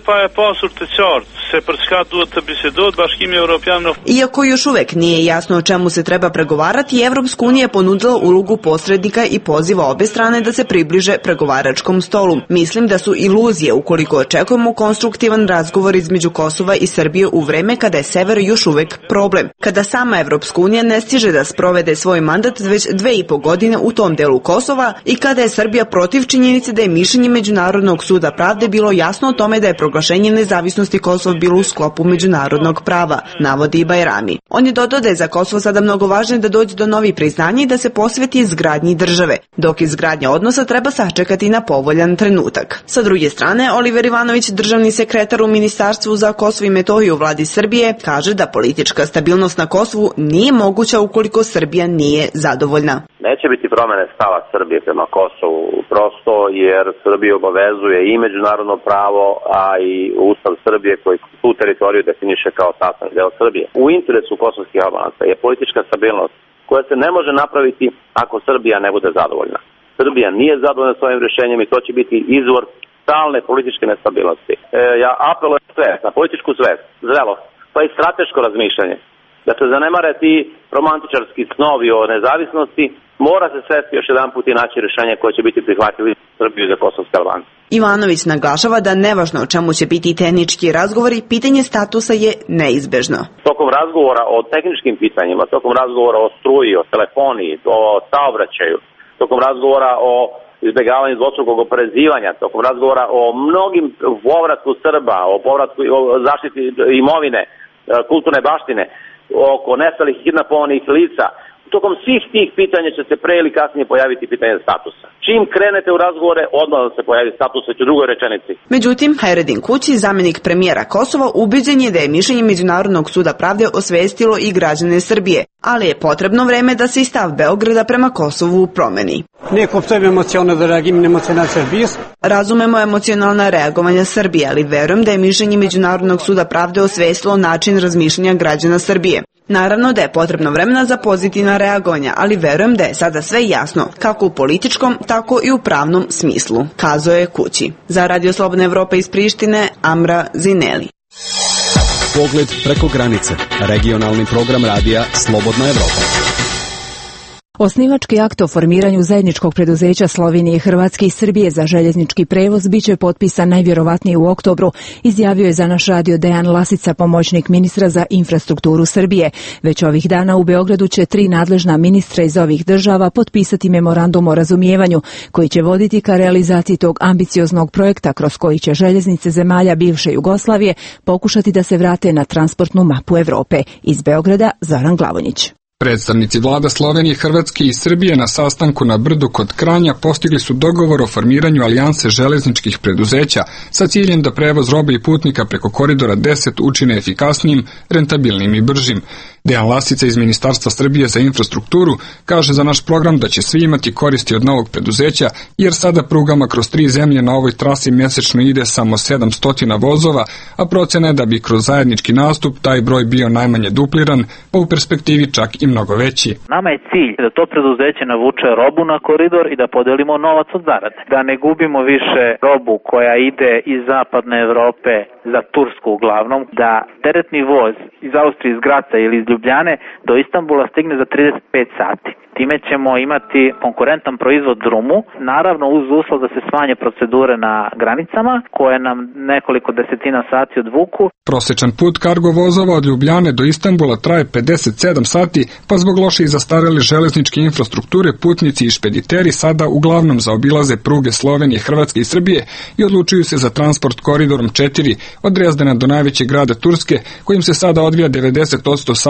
Iako još uvek nije jasno o čemu se treba pregovarati, Evropska unija je ponudila ulogu posrednika i poziva obe strane da se približe pregovaračkom stolu. Mislim da su iluzije ukoliko očekujemo konstruktivan razgovor između Kosova i Srbije u vreme kada je sever još uvek problem. Kada sama Evropska unija ne stiže da sprovede svoj mandat već dve i po godine u tom delu Kosova i kada je Srbija protiv činjenice da je mišljenje Međunarodnog suda pravde bilo jasno o tome da je proglašenje nezavisnosti Kosova bilo u sklopu međunarodnog prava, navodi Bajrami. On je dodao da je za Kosovo sada mnogo važno da dođe do novih priznanja i da se posveti izgradnji države, dok izgradnja odnosa treba sačekati na povoljan trenutak. Sa druge strane, Oliver Ivanović, državni sekretar u Ministarstvu za Kosovo i Metohiju u vladi Srbije, kaže da politička stabilnost na Kosovu nije moguća ukoliko Srbija nije zadovoljna. Neće biti promene stava Srbije prema Kosovu, prosto jer Srbija obavezuje i međunarodno pravo, a i Ustav Srbije koji tu teritoriju definiše kao sastavni deo Srbije. U interesu kosovskih Albanaca je politička stabilnost koja se ne može napraviti ako Srbija ne bude zadovoljna. Srbija nije zadovoljna s ovim rješenjem i to će biti izvor stalne političke nestabilnosti. E, ja apelujem sve na političku svest, zrelost, pa i strateško razmišljanje. Da se zanemare ti romantičarski snovi o nezavisnosti, mora se svesti još jedan put i naći rješenje koje će biti prihvatljivo za Srbiju i za kosovske Albance. Ivanović naglašava da nevažno o čemu će biti tehnički razgovori, pitanje statusa je neizbežno. Tokom razgovora o tehničkim pitanjima, tokom razgovora o struji, o telefoniji, o saobraćaju, tokom razgovora o izbjegavanju dvostrukog oporezivanja, tokom razgovora o mnogim povratku Srba, o povratku o zaštiti imovine, kulturne baštine, oko nestalih i kidnapovanih lica. Tokom svih tih pitanja će se pre ili kasnije pojaviti pitanje statusa. Čim krenete u razgovore, odmah se pojavi status već u drugoj rečenici. Međutim, Hayreddin Kući, zamjenik premijera Kosova, ubeđen je da je mišljenje Međunarodnog suda pravde osvestilo i građane Srbije, ali je potrebno vreme da se i stav Beograda prema Kosovu promeni. Razumemo emocionalna reagovanja Srbije, ali verujem da je mišljenje Međunarodnog suda pravde osvestilo način razmišljanja građana Srbije. Naravno da je potrebno vremena za pozitivna reagovanja, ali verujem da je sada sve jasno, kako u političkom, tako i u pravnom smislu, kazao je Kući. Za Radio Slobodna Evropa iz Prištine, Amra Zineli. Pogled preko granice. Regionalni program radija Slobodna Evropa. Osnivački akt o formiranju zajedničkog preduzeća Slovenije, Hrvatske i Srbije za željeznički prevoz biće potpisan najvjerovatnije u oktobru, izjavio je za naš radio Dejan Lasica, pomoćnik ministra za infrastrukturu Srbije. Već ovih dana u Beogradu će tri nadležna ministra iz ovih država potpisati memorandum o razumijevanju koji će voditi ka realizaciji tog ambicioznog projekta kroz koji će željeznice zemalja bivše Jugoslavije pokušati da se vrate na transportnu mapu Evrope. Iz Beograda Zoran Glavonjić. Predstavnici vlada Slovenije, Hrvatske i Srbije na sastanku na Brdu kod Kranja postigli su dogovor o formiranju alijanse železničkih preduzeća sa ciljem da prevoz robe i putnika preko koridora deset učine efikasnijim, rentabilnim i bržim. Dejan Lasica iz Ministarstva Srbije za infrastrukturu kaže za naš program da će svi imati koristi od novog preduzeća, jer sada prugama kroz tri zemlje na ovoj trasi mjesečno ide samo sedamsto vozova, a procena je da bi kroz zajednički nastup taj broj bio najmanje dupliran, pa u perspektivi čak i mnogo veći. Nama je cilj da to preduzeće navuče robu na koridor i da podelimo novac od zarade. Da ne gubimo više robu koja ide iz zapadne Evrope za Tursku uglavnom, da teretni voz iz Austrije, iz Graca ili iz Ljubljane do Istanbula stigne za trideset pet sati. Time ćemo imati konkurentan proizvod drumu, naravno uz uslov da se smanje procedure na granicama, koje nam nekoliko desetina sati odvuku. Prosječan put kargo vozova od Ljubljane do Istanbula traje pedeset sedam sati, pa zbog loše i zastarele železničke infrastrukture putnici i špediteri sada uglavnom zaobilaze pruge Slovenije, Hrvatske i Srbije i odlučuju se za transport koridorom četiri od Drezdena do najvećeg grada Turske, kojim se sada odvija devedeset posto saobraćaja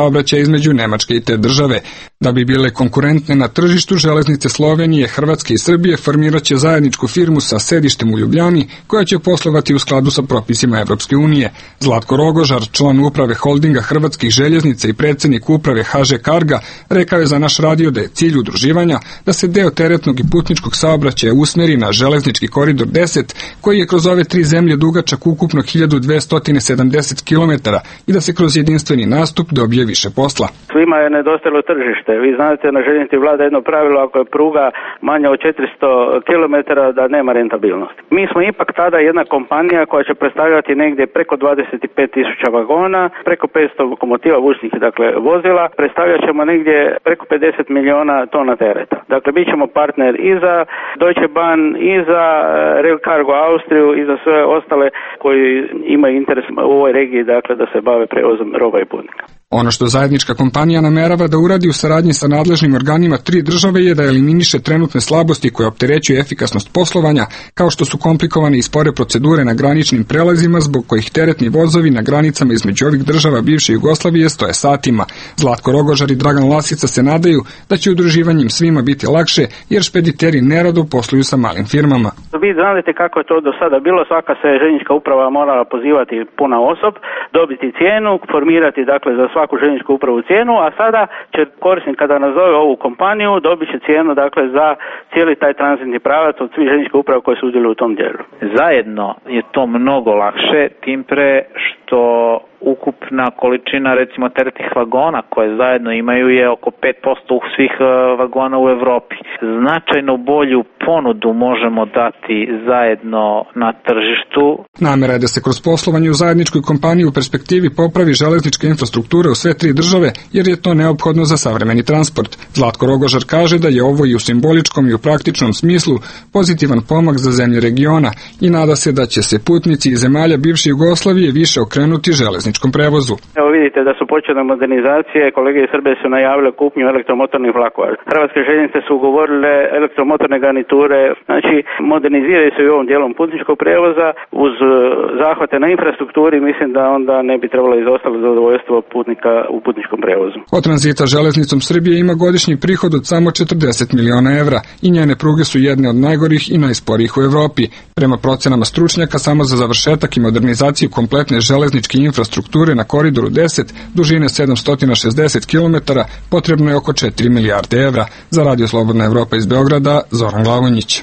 saobraćaja između Nemačke i te države. Da bi bile konkurentne na tržištu, Železnice Slovenije, Hrvatske i Srbije formirat će zajedničku firmu sa sedištem u Ljubljani koja će poslovati u skladu sa propisima Evropske unije. Zlatko Rogožar, član uprave holdinga Hrvatskih željeznica i predsjednik uprave H Ž Carga, rekao je za naš radio da je cilj udruživanja da se deo teretnog i putničkog saobraćaja usmeri na železnički koridor deset, koji je kroz ove tri zemlje dugačak ukupno hiljadu dvesta sedamdeset kilometara i da se kroz jedinstveni nastup dobije više posla. Svima je nedostajalo tržište. Vi znate, na željeznici vlada jedno pravilo, ako je pruga manja od četiristo kilometara, da nema rentabilnosti. Mi smo ipak tada jedna kompanija koja će predstavljati negdje preko dvadeset pet tisuća vagona, preko petsto lokomotiva vučnih, dakle vozila, predstavljat ćemo negdje preko pedeset milijuna tona tereta. Dakle, bit ćemo partner i za Deutsche Bahn, i za Rail Cargo Austriju, i za sve ostale koji imaju interes u ovoj regiji, dakle, da se bave prevozom roba i putnika. Ono što zajednička kompanija namerava da uradi u saradnji sa nadležnim organima tri države je da eliminiše trenutne slabosti koje opterećuju efikasnost poslovanja, kao što su komplikovane i spore procedure na graničnim prelazima zbog kojih teretni vozovi na granicama između ovih država bivše Jugoslavije stoje satima. Zlatko Rogožar i Dragan Lasica se nadaju da će udruživanjem svima biti lakše, jer špediteri nerado posluju sa malim firmama. Vi znate kako je to do sada bilo, svaka se željeznička uprava morala pozivati puna osob, dobiti cijenu, formirati dakle za svaku željezničku upravu cijenu, a sada će korisnik kada nazove ovu kompaniju dobit će cijenu dakle za cijeli taj tranzitni pravac od svih željezničkih uprava koje sudjeluju u tom dijelu. Zajedno je to mnogo lakše, tim pre što ukupna količina recimo teretnih vagona koje zajedno imaju je oko pet posto svih vagona u Evropi. Značajno bolju ponudu možemo dati zajedno na tržištu. Namera je da se kroz poslovanje u zajedničkoj kompaniji u perspektivi popravi železnička infrastruktura u sve tri države, jer je to neophodno za savremeni transport. Zlatko Rogožar kaže da je ovo i u simboličkom i u praktičnom smislu pozitivan pomak za zemlje regiona i nada se da će se putnici iz zemalja bivše Jugoslavije više okrenuti železničkom prevozu. Evo vidite da su počele modernizacije, kolege iz Srbije su najavile kupnju elektromotornih vlakova. Hrvatske željeznice su ugovorile elektromotorne garniture, znači moderniziraju se i ovom dijelom putničkog prevoza uz zahvate na infrastrukturi, mislim da onda ne bi trebalo izostalo zadovoljstvo putnika u putničkom prevozu. Od tranzita železnicom Srbije ima godišnji prihod od samo četrdeset miliona evra i njene pruge su jedne od najgorih i najsporijih u Evropi. Prema procenama stručnjaka, samo za završetak i modernizaciju kompletne železničke infrastrukture na koridoru deset, dužine sedamsto šezdeset kilometara, potrebno je oko četiri milijarde evra. Za Radio Slobodna Evropa iz Beograda, Zoran Glavonjić.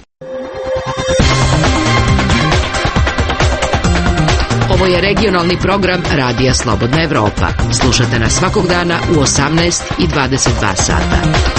Ovo je regionalni program Radija Slobodna Evropa. Slušate nas svakog dana u osamnaest i dvadeset dva sata.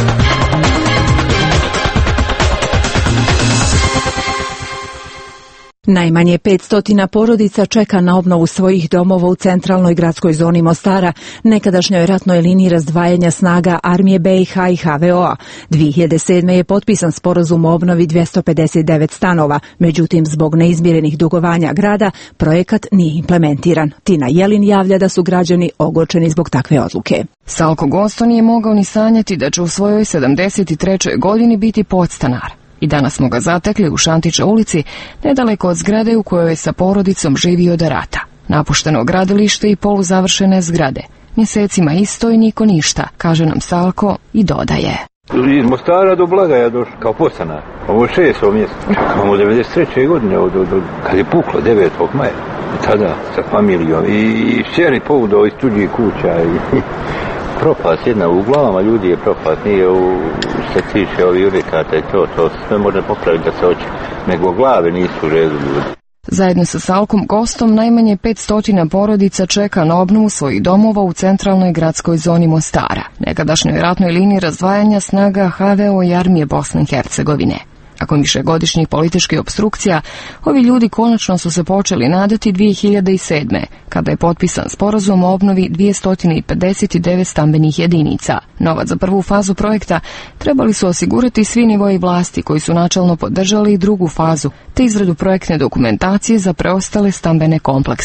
Najmanje petsto porodica čeka na obnovu svojih domova u centralnoj gradskoj zoni Mostara, nekadašnjoj ratnoj liniji razdvajanja snaga Armije B i H i H V O-a. dvije hiljade sedme. je potpisan sporazum o obnovi dvjesto pedeset devet stanova, međutim zbog neizmirenih dugovanja grada projekat nije implementiran. Tina Jelin javlja da su građani ogorčeni zbog takve odluke. Salko Gosto nije mogao ni sanjati da će u svojoj sedamdeset trećoj godini biti podstanar. I danas smo ga zatekli u Šantića ulici, nedaleko od zgrade u kojoj je sa porodicom živio do rata. Napušteno gradilište i poluzavršene zgrade. Mjesecima isto i niko ništa, kaže nam Salko i dodaje. Iz Mostara do Blagaja došli kao podstanar. Ovo je šesto mjesto. Čekamo devedeset treće godine, od, od, od, kad je puklo devetog maja. I tada sa familijom i, i šćeri povudo iz tuđih kuća i... Propast jedna u glavama ljudi je propast, nije u se tiče ovih objekata i to, to sve može popraviti da se hoće, nego glave nisu u redu ljudi. Zajedno sa Salkom Gostom najmanje petsto porodica čeka na obnovu svojih domova u centralnoj gradskoj zoni Mostara, nekadašnjoj ratnoj liniji razdvajanja snaga H V O i Armije Bosne i Hercegovine. Nakon višegodišnjih političkih opstrukcija, ovi ljudi konačno su se počeli nadati dvije hiljade sedme. kada je potpisan sporazum o obnovi dvjesto pedeset devet stambenih jedinica. Novac za prvu fazu projekta trebali su osigurati svi nivoji vlasti koji su načelno podržali i drugu fazu, te izradu projektne dokumentacije za preostale stambene komplekse.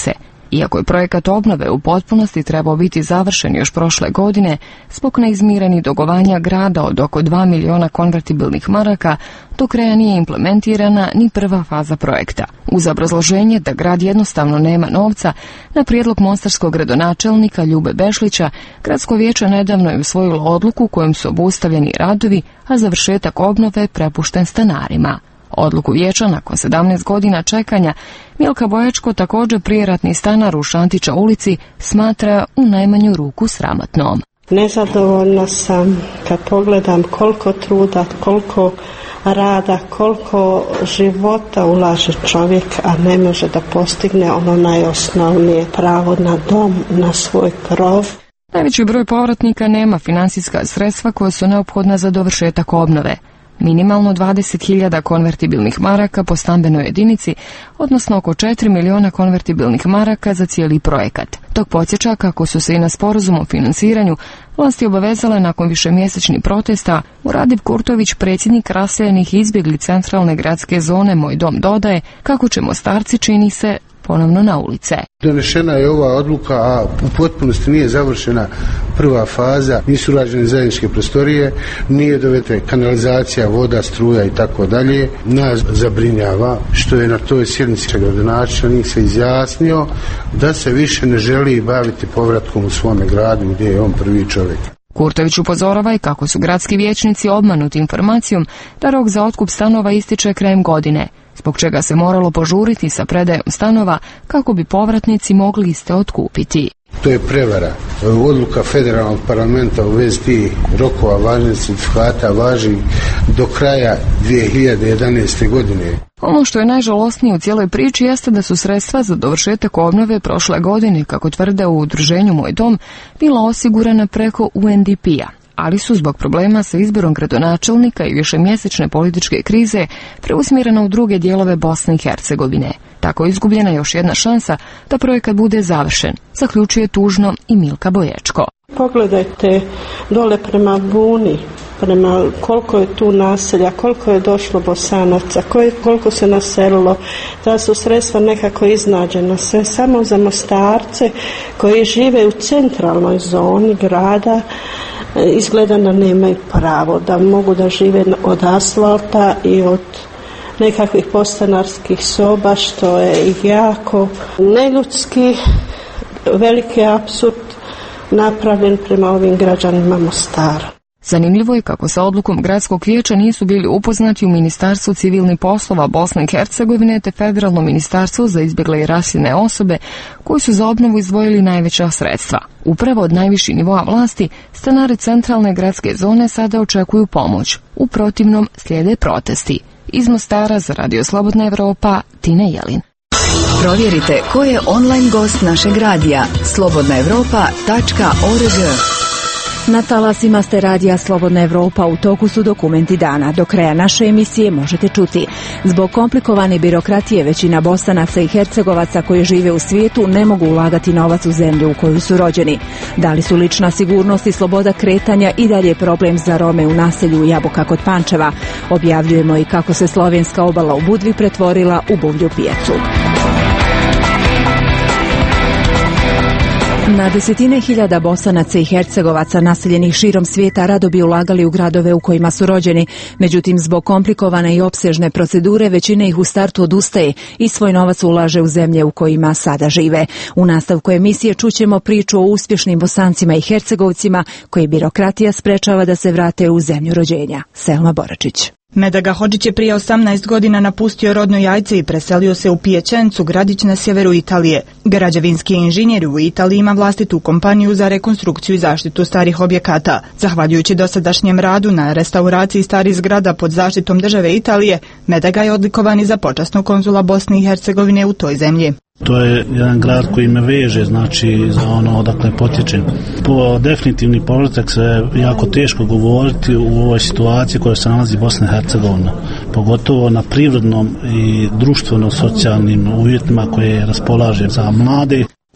Iako je projekat obnove u potpunosti trebao biti završen još prošle godine, zbog neizmirenih dugovanja grada od oko dva miliona konvertibilnih maraka, do kraja nije implementirana ni prva faza projekta. Uz obrazloženje da grad jednostavno nema novca, na prijedlog mostarskog gradonačelnika Ljube Bešlića, gradsko vijeće nedavno je usvojilo odluku kojom su obustavljeni radovi, a završetak obnove prepušten stanarima. Odluku vijeća nakon sedamnaest godina čekanja Milka Bojačko, također prijeratni stanar u Šantića ulici, smatra u najmanju ruku sramotnom. Nezadovoljna sam kad pogledam koliko truda, koliko rada, koliko života ulaže čovjek, a ne može da postigne ono najosnovnije, pravo na dom, na svoj krov. Najveći broj povratnika nema financijska sredstva koja su neophodna za dovršetak obnove. Minimalno dvadeset hiljada konvertibilnih maraka po stambenoj jedinici, odnosno oko četiri miliona konvertibilnih maraka za cijeli projekat. Tog podsjeća kako su se i na sporazum o financiranju vlasti obavezale nakon višemjesečnih protesta. Muradib Kurtović, predsjednik raseljenih i izbjegli centralne gradske zone Moj dom, dodaje kako će Mostarci, čini se, ponovno na ulice. Donešena je ova odluka, a u potpunosti nije završena prva faza, nisu urađene zajedničke prostorije, nije dovedena kanalizacija, voda, struja i tako dalje. Nas zabrinjava što je na toj sjednici gradonačelnik se izjasnio da se više ne želi baviti povratkom u svome gradu gdje je on prvi čovjek. Kurtović upozorava i kako su gradski vijećnici obmanuti informacijom da rok za otkup stanova ističe krajem godine, zbog čega se moralo požuriti sa predajom stanova kako bi povratnici mogli iste otkupiti. To je prevara. Odluka federalnog parlamenta u vezi tih rokova važenja certifikata važi do kraja dvije hiljade jedanaeste. godine. Ono što je najžalosnije u cijeloj priči jeste da su sredstva za dovršetak obnove prošle godine, kako tvrde u udruženju Moj dom, bila osigurana preko U N D P-a, ali su zbog problema sa izborom gradonačelnika i višemjesečne političke krize preusmjerena u druge dijelove Bosne i Hercegovine. Tako je izgubljena još jedna šansa da projekat bude završen, zaključuje tužno i Milka Boječko. Pogledajte dole prema Buni, prema koliko je tu naselja, koliko je došlo Bosanaca, koliko se naselilo, da su sredstva nekako iznađena. Sve samo za Mostarce koji žive u centralnoj zoni grada, izgleda da nemaju pravo, da mogu da žive od asfalta i od nekakvih podstanarskih soba, što je jako neljudski, veliki apsurd napravljen prema ovim građanima Mostara. Zanimljivo je kako sa odlukom gradskog vijeća nisu bili upoznati u Ministarstvu civilnih poslova Bosne i Hercegovine te Federalno ministarstvo za izbjegle i raseljene osobe, koji su za obnovu izdvojili najveća sredstva. Upravo od najviših nivoa vlasti stanari centralne gradske zone sada očekuju pomoć. U protivnom slijede protesti. Iz Mostara za Radio Slobodna Evropa, Tina Jelin. Provjerite ko je online gost našeg radija slobodna evropa tačka org. Na talasima ste radija Slobodna Evropa, u toku su dokumenti dana. Do kraja naše emisije možete čuti. Zbog komplikovane birokratije većina Bosanaca i Hercegovaca koji žive u svijetu ne mogu ulagati novac u zemlju u koju su rođeni. Da li su lična sigurnost i sloboda kretanja i dalje problem za Rome u naselju Jabuka kod Pančeva? Objavljujemo i kako se slovenska obala u Budvi pretvorila u buvlju pijacu. Na desetine hiljada Bosanaca i Hercegovaca naseljenih širom svijeta rado bi ulagali u gradove u kojima su rođeni, međutim zbog komplikovane i opsežne procedure većina ih u startu odustaje i svoj novac ulaže u zemlje u kojima sada žive. U nastavku emisije čućemo priču o uspješnim Bosancima i Hercegovcima koje birokratija sprečava da se vrate u zemlju rođenja. Selma Boračić. Medaga Hodžić je prije osamnaest godina napustio rodno Jajce i preselio se u Pijećencu, gradić na sjeveru Italije. Građevinski inženjer u Italiji ima vlastitu kompaniju za rekonstrukciju i zaštitu starih objekata. Zahvaljujući dosadašnjem radu na restauraciji starih zgrada pod zaštitom države Italije, Medaga je odlikovan i za počasnog konzula Bosne i Hercegovine u toj zemlji. To je jedan grad koji me veže, znači, za ono odakle potječem. Po definitivni povratak se jako teško govoriti u ovoj situaciji koja se nalazi Bosna i Hercegovina, pogotovo na prirodnom i društveno-socijalnim uvjetima koje raspolaže za mlade.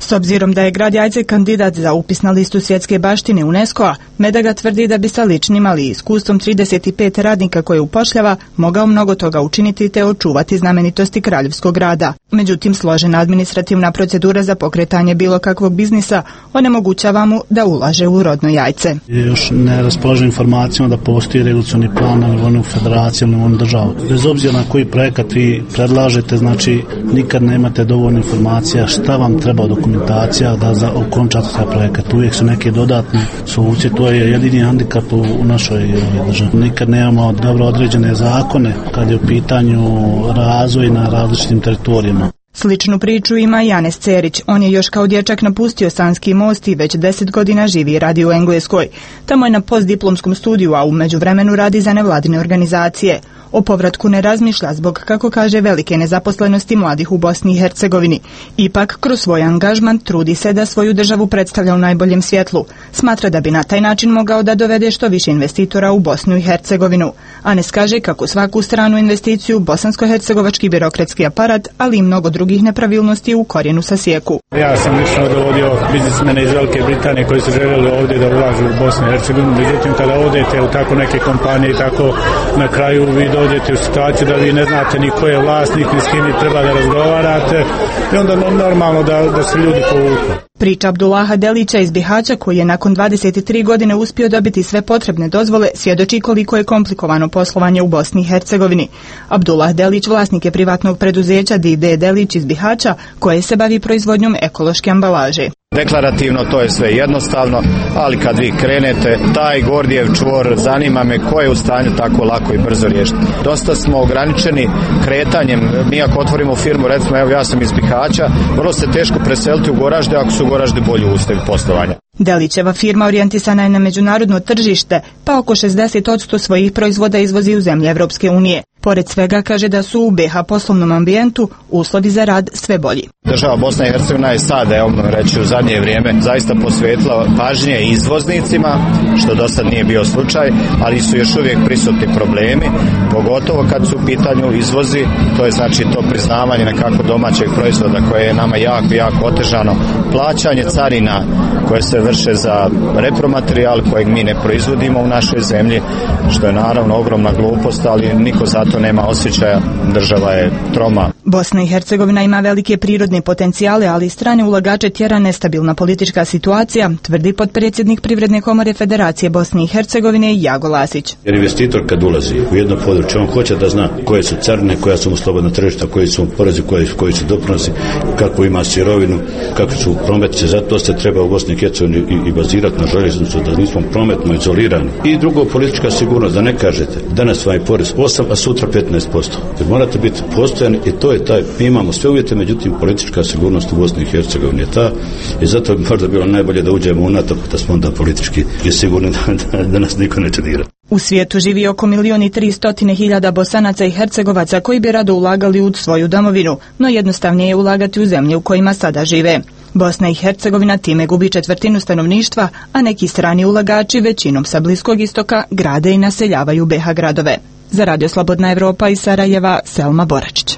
S obzirom da je grad Jajce kandidat za upis na listu svjetske baštine UNESCO-a, Medaga tvrdi da bi sa ličnim, ali i iskustvom trideset pet radnika koje upošljava mogao mnogo toga učiniti te očuvati znamenitosti kraljevskog grada. Međutim, složena administrativna procedura za pokretanje bilo kakvog biznisa onemogućava mu da ulaže u rodno Jajce. Još ne raspolaže informacijama da postoji regulacioni plan na nivou federacije ili nivou država. Bez obzira na koji projekat vi predlažete, znači nikad nemate dovoljno informacija šta vam treba dokumentacija da za okončate taj projekat. Uvijek su neke dodatne solucije, to je jedini handikap u, u našoj državi. Nikad nemamo dobro određene zakone kad je u pitanju razvoj na različitim teritorijama. Sličnu priču ima i Janez Cerić. On je još kao dječak napustio Sanski most i već deset godina živi i radi u Engleskoj. Tamo je na postdiplomskom studiju, a u međuvremenu radi za nevladine organizacije. O povratku ne razmišlja zbog, kako kaže, velike nezaposlenosti mladih u Bosni i Hercegovini. Ipak, kroz svoj angažman trudi se da svoju državu predstavlja u najboljem svjetlu. Smatra da bi na taj način mogao da dovede što više investitora u Bosnu i Hercegovinu. Anes kaže kako svaku stranu investiciju bosansko-hercegovački birokratski aparat, ali i mnogo drugih nepravilnosti u korijenu sasijeku. Ja sam lično dovodio biznismene iz Velike Britanije koji su željeli ovdje da ulažu u Bosnu i Hercegovinu. Međutim, kada odete u tako neke kompanije, tako na kraju vi dođete u situaciju da vi ne znate ni ko je vlasnik, ni s kim treba da razgovarate i onda normalno da, da se ljudi povuku. Priča Abdullaha Delića iz Bihaća, koji je nakon dvadeset tri godine uspio dobiti sve potrebne dozvole, svjedoči koliko je komplikovano poslovanje u Bosni i Hercegovini. Abdullah Delić vlasnik je privatnog preduzeća D D Delić iz Bihaća, koje se bavi proizvodnjom ekološke ambalaže. Deklarativno to je sve jednostavno, ali kad vi krenete, taj Gordijev čvor, zanima me ko je u stanju tako lako i brzo riješiti. Dosta smo ograničeni kretanjem. Mi ako otvorimo firmu, recimo evo ja sam iz Bihaća, vrlo se teško preseliti u Goražde ako su Goražde bolji uslovi poslovanja. Delićeva firma orijentisana je na međunarodno tržište, pa oko šezdeset posto svojih proizvoda izvozi u zemlje Evropske unije. Pored svega kaže da su u B iH poslovnom ambijentu uslovi za rad sve bolji. Država Bosna i Hercegovina je sada, evo reći, u zadnje vrijeme zaista posvetila pažnje izvoznicima, što do sad nije bio slučaj, ali su još uvijek prisutni problemi, pogotovo kad su u pitanju izvozi, to je znači to priznavanje nekako domaćeg proizvoda koje je nama jako, jako otežano, plaćanje carina koje se vrše za repromaterijal kojeg mi ne proizvodimo u našoj zemlji, što je naravno ogromna glupost, ali niko za to nema osjećaja, država je troma. Bosna i Hercegovina ima velike prirodne potencijale, ali strane ulagače tjera nestabilna politička situacija, tvrdi potpredsjednik Privredne komore Federacije Bosne i Hercegovine Jago Lasić. Jer investitor kad ulazi u jedno područje, on hoće da zna koje su carine, koja su mu slobodna tržišta, koji su porezi, koji, koji su doprinosi, kako ima sirovinu, kakve su prometnice, zato se treba u Bosni i Hercegovini i, i bazirati na željeznicu, da nismo prometno izolirani. I drugo, politička sigurnost, da ne kažete, danas vam je porez osam, a sutra petnaest posto. Jer morate biti postojani i to je taj, mi imamo sve uvjete, međutim politička sigurnost u Bosni i Hercegovini je ta i zato bi možda bilo najbolje da uđemo u NATO, da smo onda politički i sigurni da, da, da nas niko neće dirati. U svijetu živi oko milijon i tristotine hiljada Bosanaca i Hercegovaca koji bi rado ulagali u svoju domovinu, no jednostavnije je ulagati u zemlje u kojima sada žive. Bosna i Hercegovina time gubi četvrtinu stanovništva, a neki strani ulagači većinom sa Bliskog istoka grade i naseljavaju B iH gradove. Za Radio Slobodna Evropa iz Sarajeva, Selma Boračić.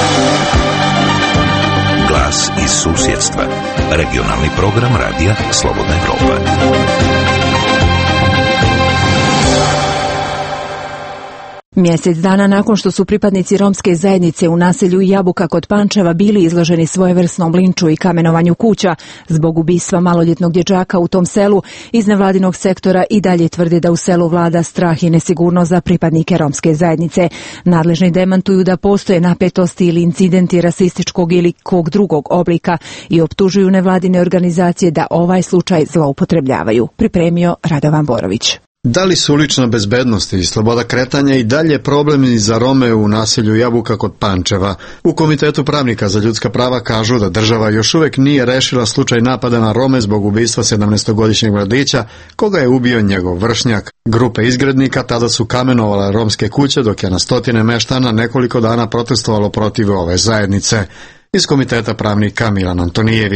Glas iz susjedstva. Regionalni program Radija Slobodna Evropa. Mjesec dana nakon što su pripadnici romske zajednice u naselju Jabuka kod Pančeva bili izloženi svojevrsnom linču i kamenovanju kuća zbog ubistva maloljetnog dječaka u tom selu, iz nevladinog sektora i dalje tvrde da u selu vlada strah i nesigurnost za pripadnike romske zajednice. Nadležni demantuju da postoje napetosti ili incidenti rasističkog ili kog drugog oblika i optužuju nevladine organizacije da ovaj slučaj zloupotrebljavaju. Pripremio Radovan Borović. Da li su ulična bezbednost i sloboda kretanja i dalje problemi za Rome u naselju Jabuka kod Pančeva? U Komitetu pravnika za ljudska prava kažu da država još uvijek nije rešila slučaj napada na Rome zbog ubistva sedamnaestogodišnjeg mladića koga je ubio njegov vršnjak. Grupe izgrednika tada su kamenovale romske kuće, dok je na stotine meštana nekoliko dana protestovalo protiv ove zajednice. Iz Komiteta pravnika Milan Antonijević.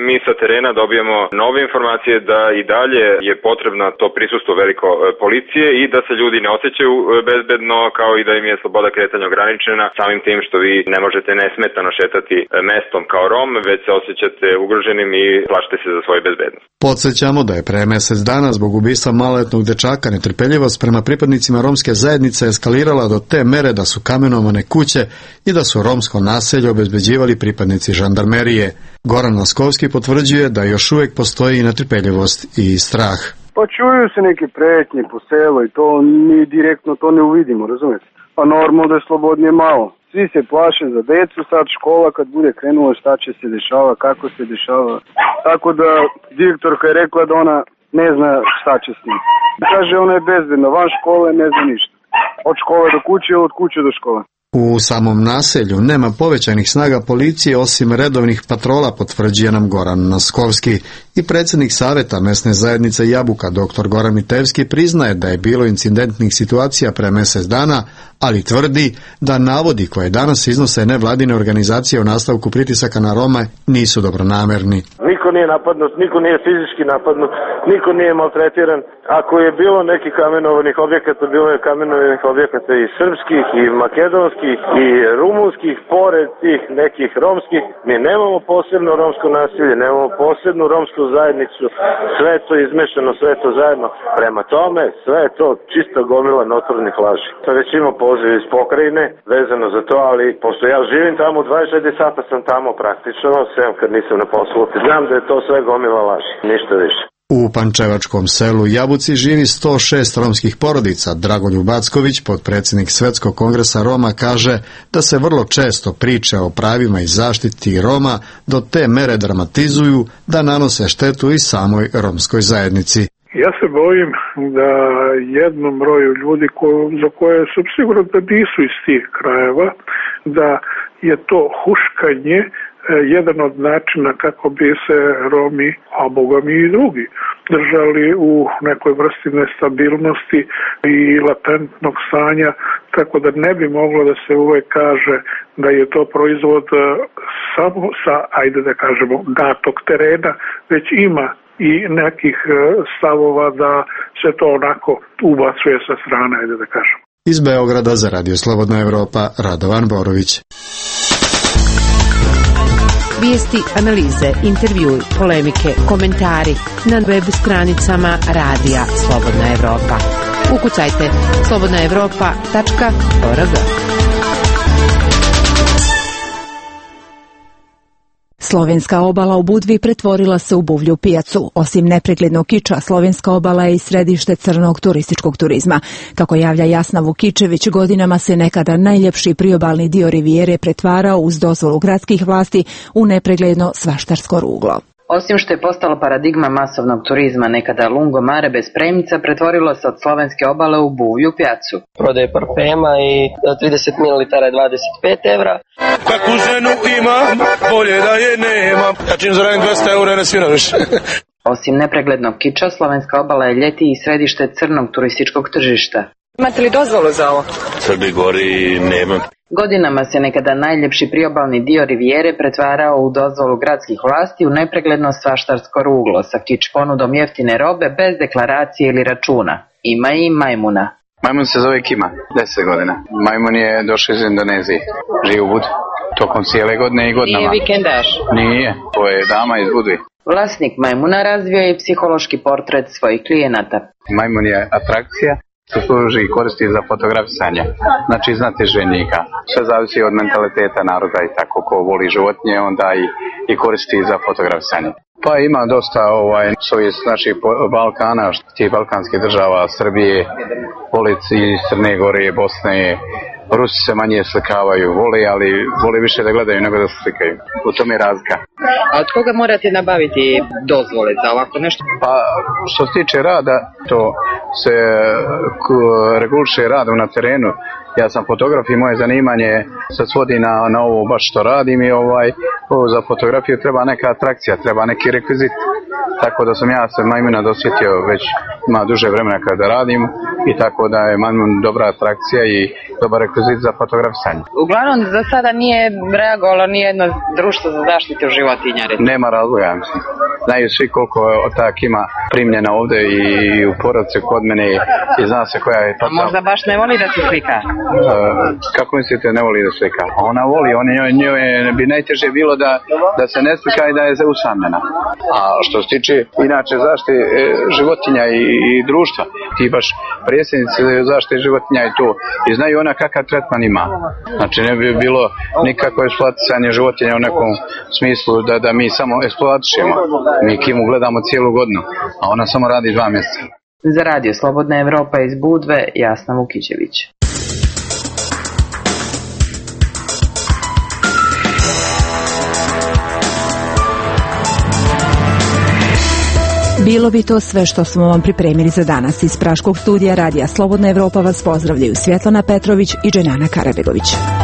mi sa terena dobijemo nove informacije da i dalje je potrebno to prisustvo veliko policije i da se ljudi ne osjećaju bezbedno, kao i da im je sloboda kretanja ograničena samim tim što vi ne možete nesmetano šetati mestom kao Rom, već se osjećate ugroženim i plašite se za svoju bezbednost. Podsjećamo da je pre mesec dana zbog ubistva maloletnog dečaka netrpeljivost prema pripadnicima romske zajednice eskalirala do te mere da su kamenovane kuće i da su romsko naselje obezbeđivali pripadnici žandarmerije. Goran Laskovski potvrđuje da još uvijek postoji i netrpeljivost i strah. Pa čuju se neke pretnje po selu i to mi direktno to ne uvidimo, razumijete? Pa normalno da je slobodnije malo. Svi se plaše za decu, sad škola kad bude krenula šta će se dešava, kako se dešava. Tako da direktorka je rekla da ona ne zna šta će s njim. Kaže ona je bezbedna, van škole ne zna ništa. Od škole do kuće, od kuće do škole. U samom naselju nema povećanih snaga policije osim redovnih patrola, potvrđuje nam Goran Naskovski. I predsjednik savjeta mesne zajednice Jabuka, doktor Goran Mitevski, priznaje da je bilo incidentnih situacija pre mjesec dana, ali tvrdi da navodi koje danas iznose nevladine organizacije o nastavku pritisaka na Rome nisu dobronamerni. Niko nije napadnut, niko nije fizički napadnut, niko nije maltretiran. Ako je bilo nekih kamenovanih objekata, bilo je kamenovanih objekata i srpskih, i makedonskih, i rumunskih, pored tih nekih romskih. Mi nemamo posebno romsko nasilje, nemamo posebnu romsku zajednicu, sve je to izmešano, sve je to zajedno. Prema tome, sve je to čisto gomila notornih laži. Sad već ima poziv iz pokrajine vezano za to, ali pošto ja živim tamo, dvadeset četiri sata sam tamo praktično, sem kad nisam na poslu. Znam da je to sve gomila laži, ništa više. U pančevačkom selu Jabuci živi sto šest romskih porodica. Dragoljub Backović, potpredsjednik Svetskog kongresa Roma, kaže da se vrlo često priče o pravima i zaštiti Roma do te mere dramatizuju da nanose štetu i samoj romskoj zajednici. Ja se bojim da jednom broju ljudi ko, za koje sam siguran da nisu iz tih krajeva, da je to huškanje jedan od načina kako bi se Romi, a boga mi i drugi, držali u nekoj vrsti nestabilnosti i latentnog stanja, tako da ne bi moglo da se uvek kaže da je to proizvod samo sa, ajde da kažemo, datog terena, već ima i nekih stavova da se to onako ubacuje sa strane, ajde da kažemo. Iz Beograda za Radio Slobodna Evropa, Radovan Borović. Vijesti, analize, intervjui, polemike, komentari na web stranicama Radija Slobodna Evropa. Ukucajte slobodna evropa tačka org. Slovenska obala u Budvi pretvorila se u buvlju pijacu. Osim nepreglednog kiča, slovenska obala je i središte crnog turističkog turizma. Kako javlja Jasna Vukičević, godinama se nekada najljepši priobalni dio rivijere pretvarao uz dozvolu gradskih vlasti u nepregledno svaštarsko ruglo. Osim što je postala paradigma masovnog turizma, nekada lungomare bez premica pretvorilo se od slovenske obale u buvlju pijacu. Prodaje parfema i trideset mililitara je dvadeset pet evra. Kakvu ženu imam, bolje da je nemam. Ja čim zaradim dvesta eura ne sviram više. Osim nepreglednog kiča, slovenska obala je ljeti i središte crnog turističkog tržišta. Imate li dozvolu za ovo? Crnoj Gori nemam. Godinama se nekada najljepši priobalni dio rivijere pretvarao u dozvolu gradskih vlasti u nepregledno svaštarsko ruglo sa kič ponudom jeftine robe bez deklaracije ili računa. Ima i majmuna. Majmun se zove Kima, deset godina. Majmun je došao iz Indonezije, živi u Budvi, tokom cijele godine i godinama. Nije vikendaš? Nije, to je dama iz Budvi. Vlasnik majmuna razvio je psihološki portret svojih klijenata. Majmun je atrakcija, što služi i koristi za fotografisanje, znači znate ženika. Sve zavisi od mentaliteta naroda i tako, ko voli životinje, onda i, i koristi za fotografisanje. Pa ima dosta ovaj, sovjet, znači Balkana, tih balkanskih država, Srbije, voli iz Crne Gore, Bosne, Rusi se manje slikavaju, voli, ali voli više da gledaju nego da se slikaju. U tom je razlika. A od koga morate nabaviti dozvole za ovako nešto? Pa što se tiče rada, to se reguliše radom na terenu. Ja sam fotograf i moje zanimanje se svodi na, na ovo baš što radim i ovaj, ovo za fotografiju treba neka atrakcija, treba neki rekvizit. tako da sam ja se majmuna dosjetio već ima duže vremena kada radim i tako da je majmun dobra atrakcija i dobar rekvizit za fotografisanje. Uglavnom za sada nije reagovalo ni jedno društvo za zaštitu životinja. Nema razloga, ja mislim. Znaju svi koliko otak ima primljena ovdje i u porodce kod mene i zna se koja je to. A možda baš ne voli da se slika? E, kako mislite ne voli da slika? Ona voli, on njoj, njoj bi najteže bilo da, da se ne slika i da je usamljena. A što se tiče inače zaštite životinja i, i društva, ti baš predsjednici zaštite životinja i to i znaju ona kakav tretman ima. Znači ne bi bilo nikakvo eksploatisanje životinja u nekom smislu da, da mi samo eksploatišemo. Mi kimu gledamo cijelu godinu, a ona samo radi dva mjeseca. Za radio Slobodna Evropa iz Budve, Jasna Vukićević. Bilo bi to sve što smo vam pripremili za danas. Iz praškog studija radija Slobodna Evropa vas pozdravljaju Svjetlana Petrović i Dženana Karabegović.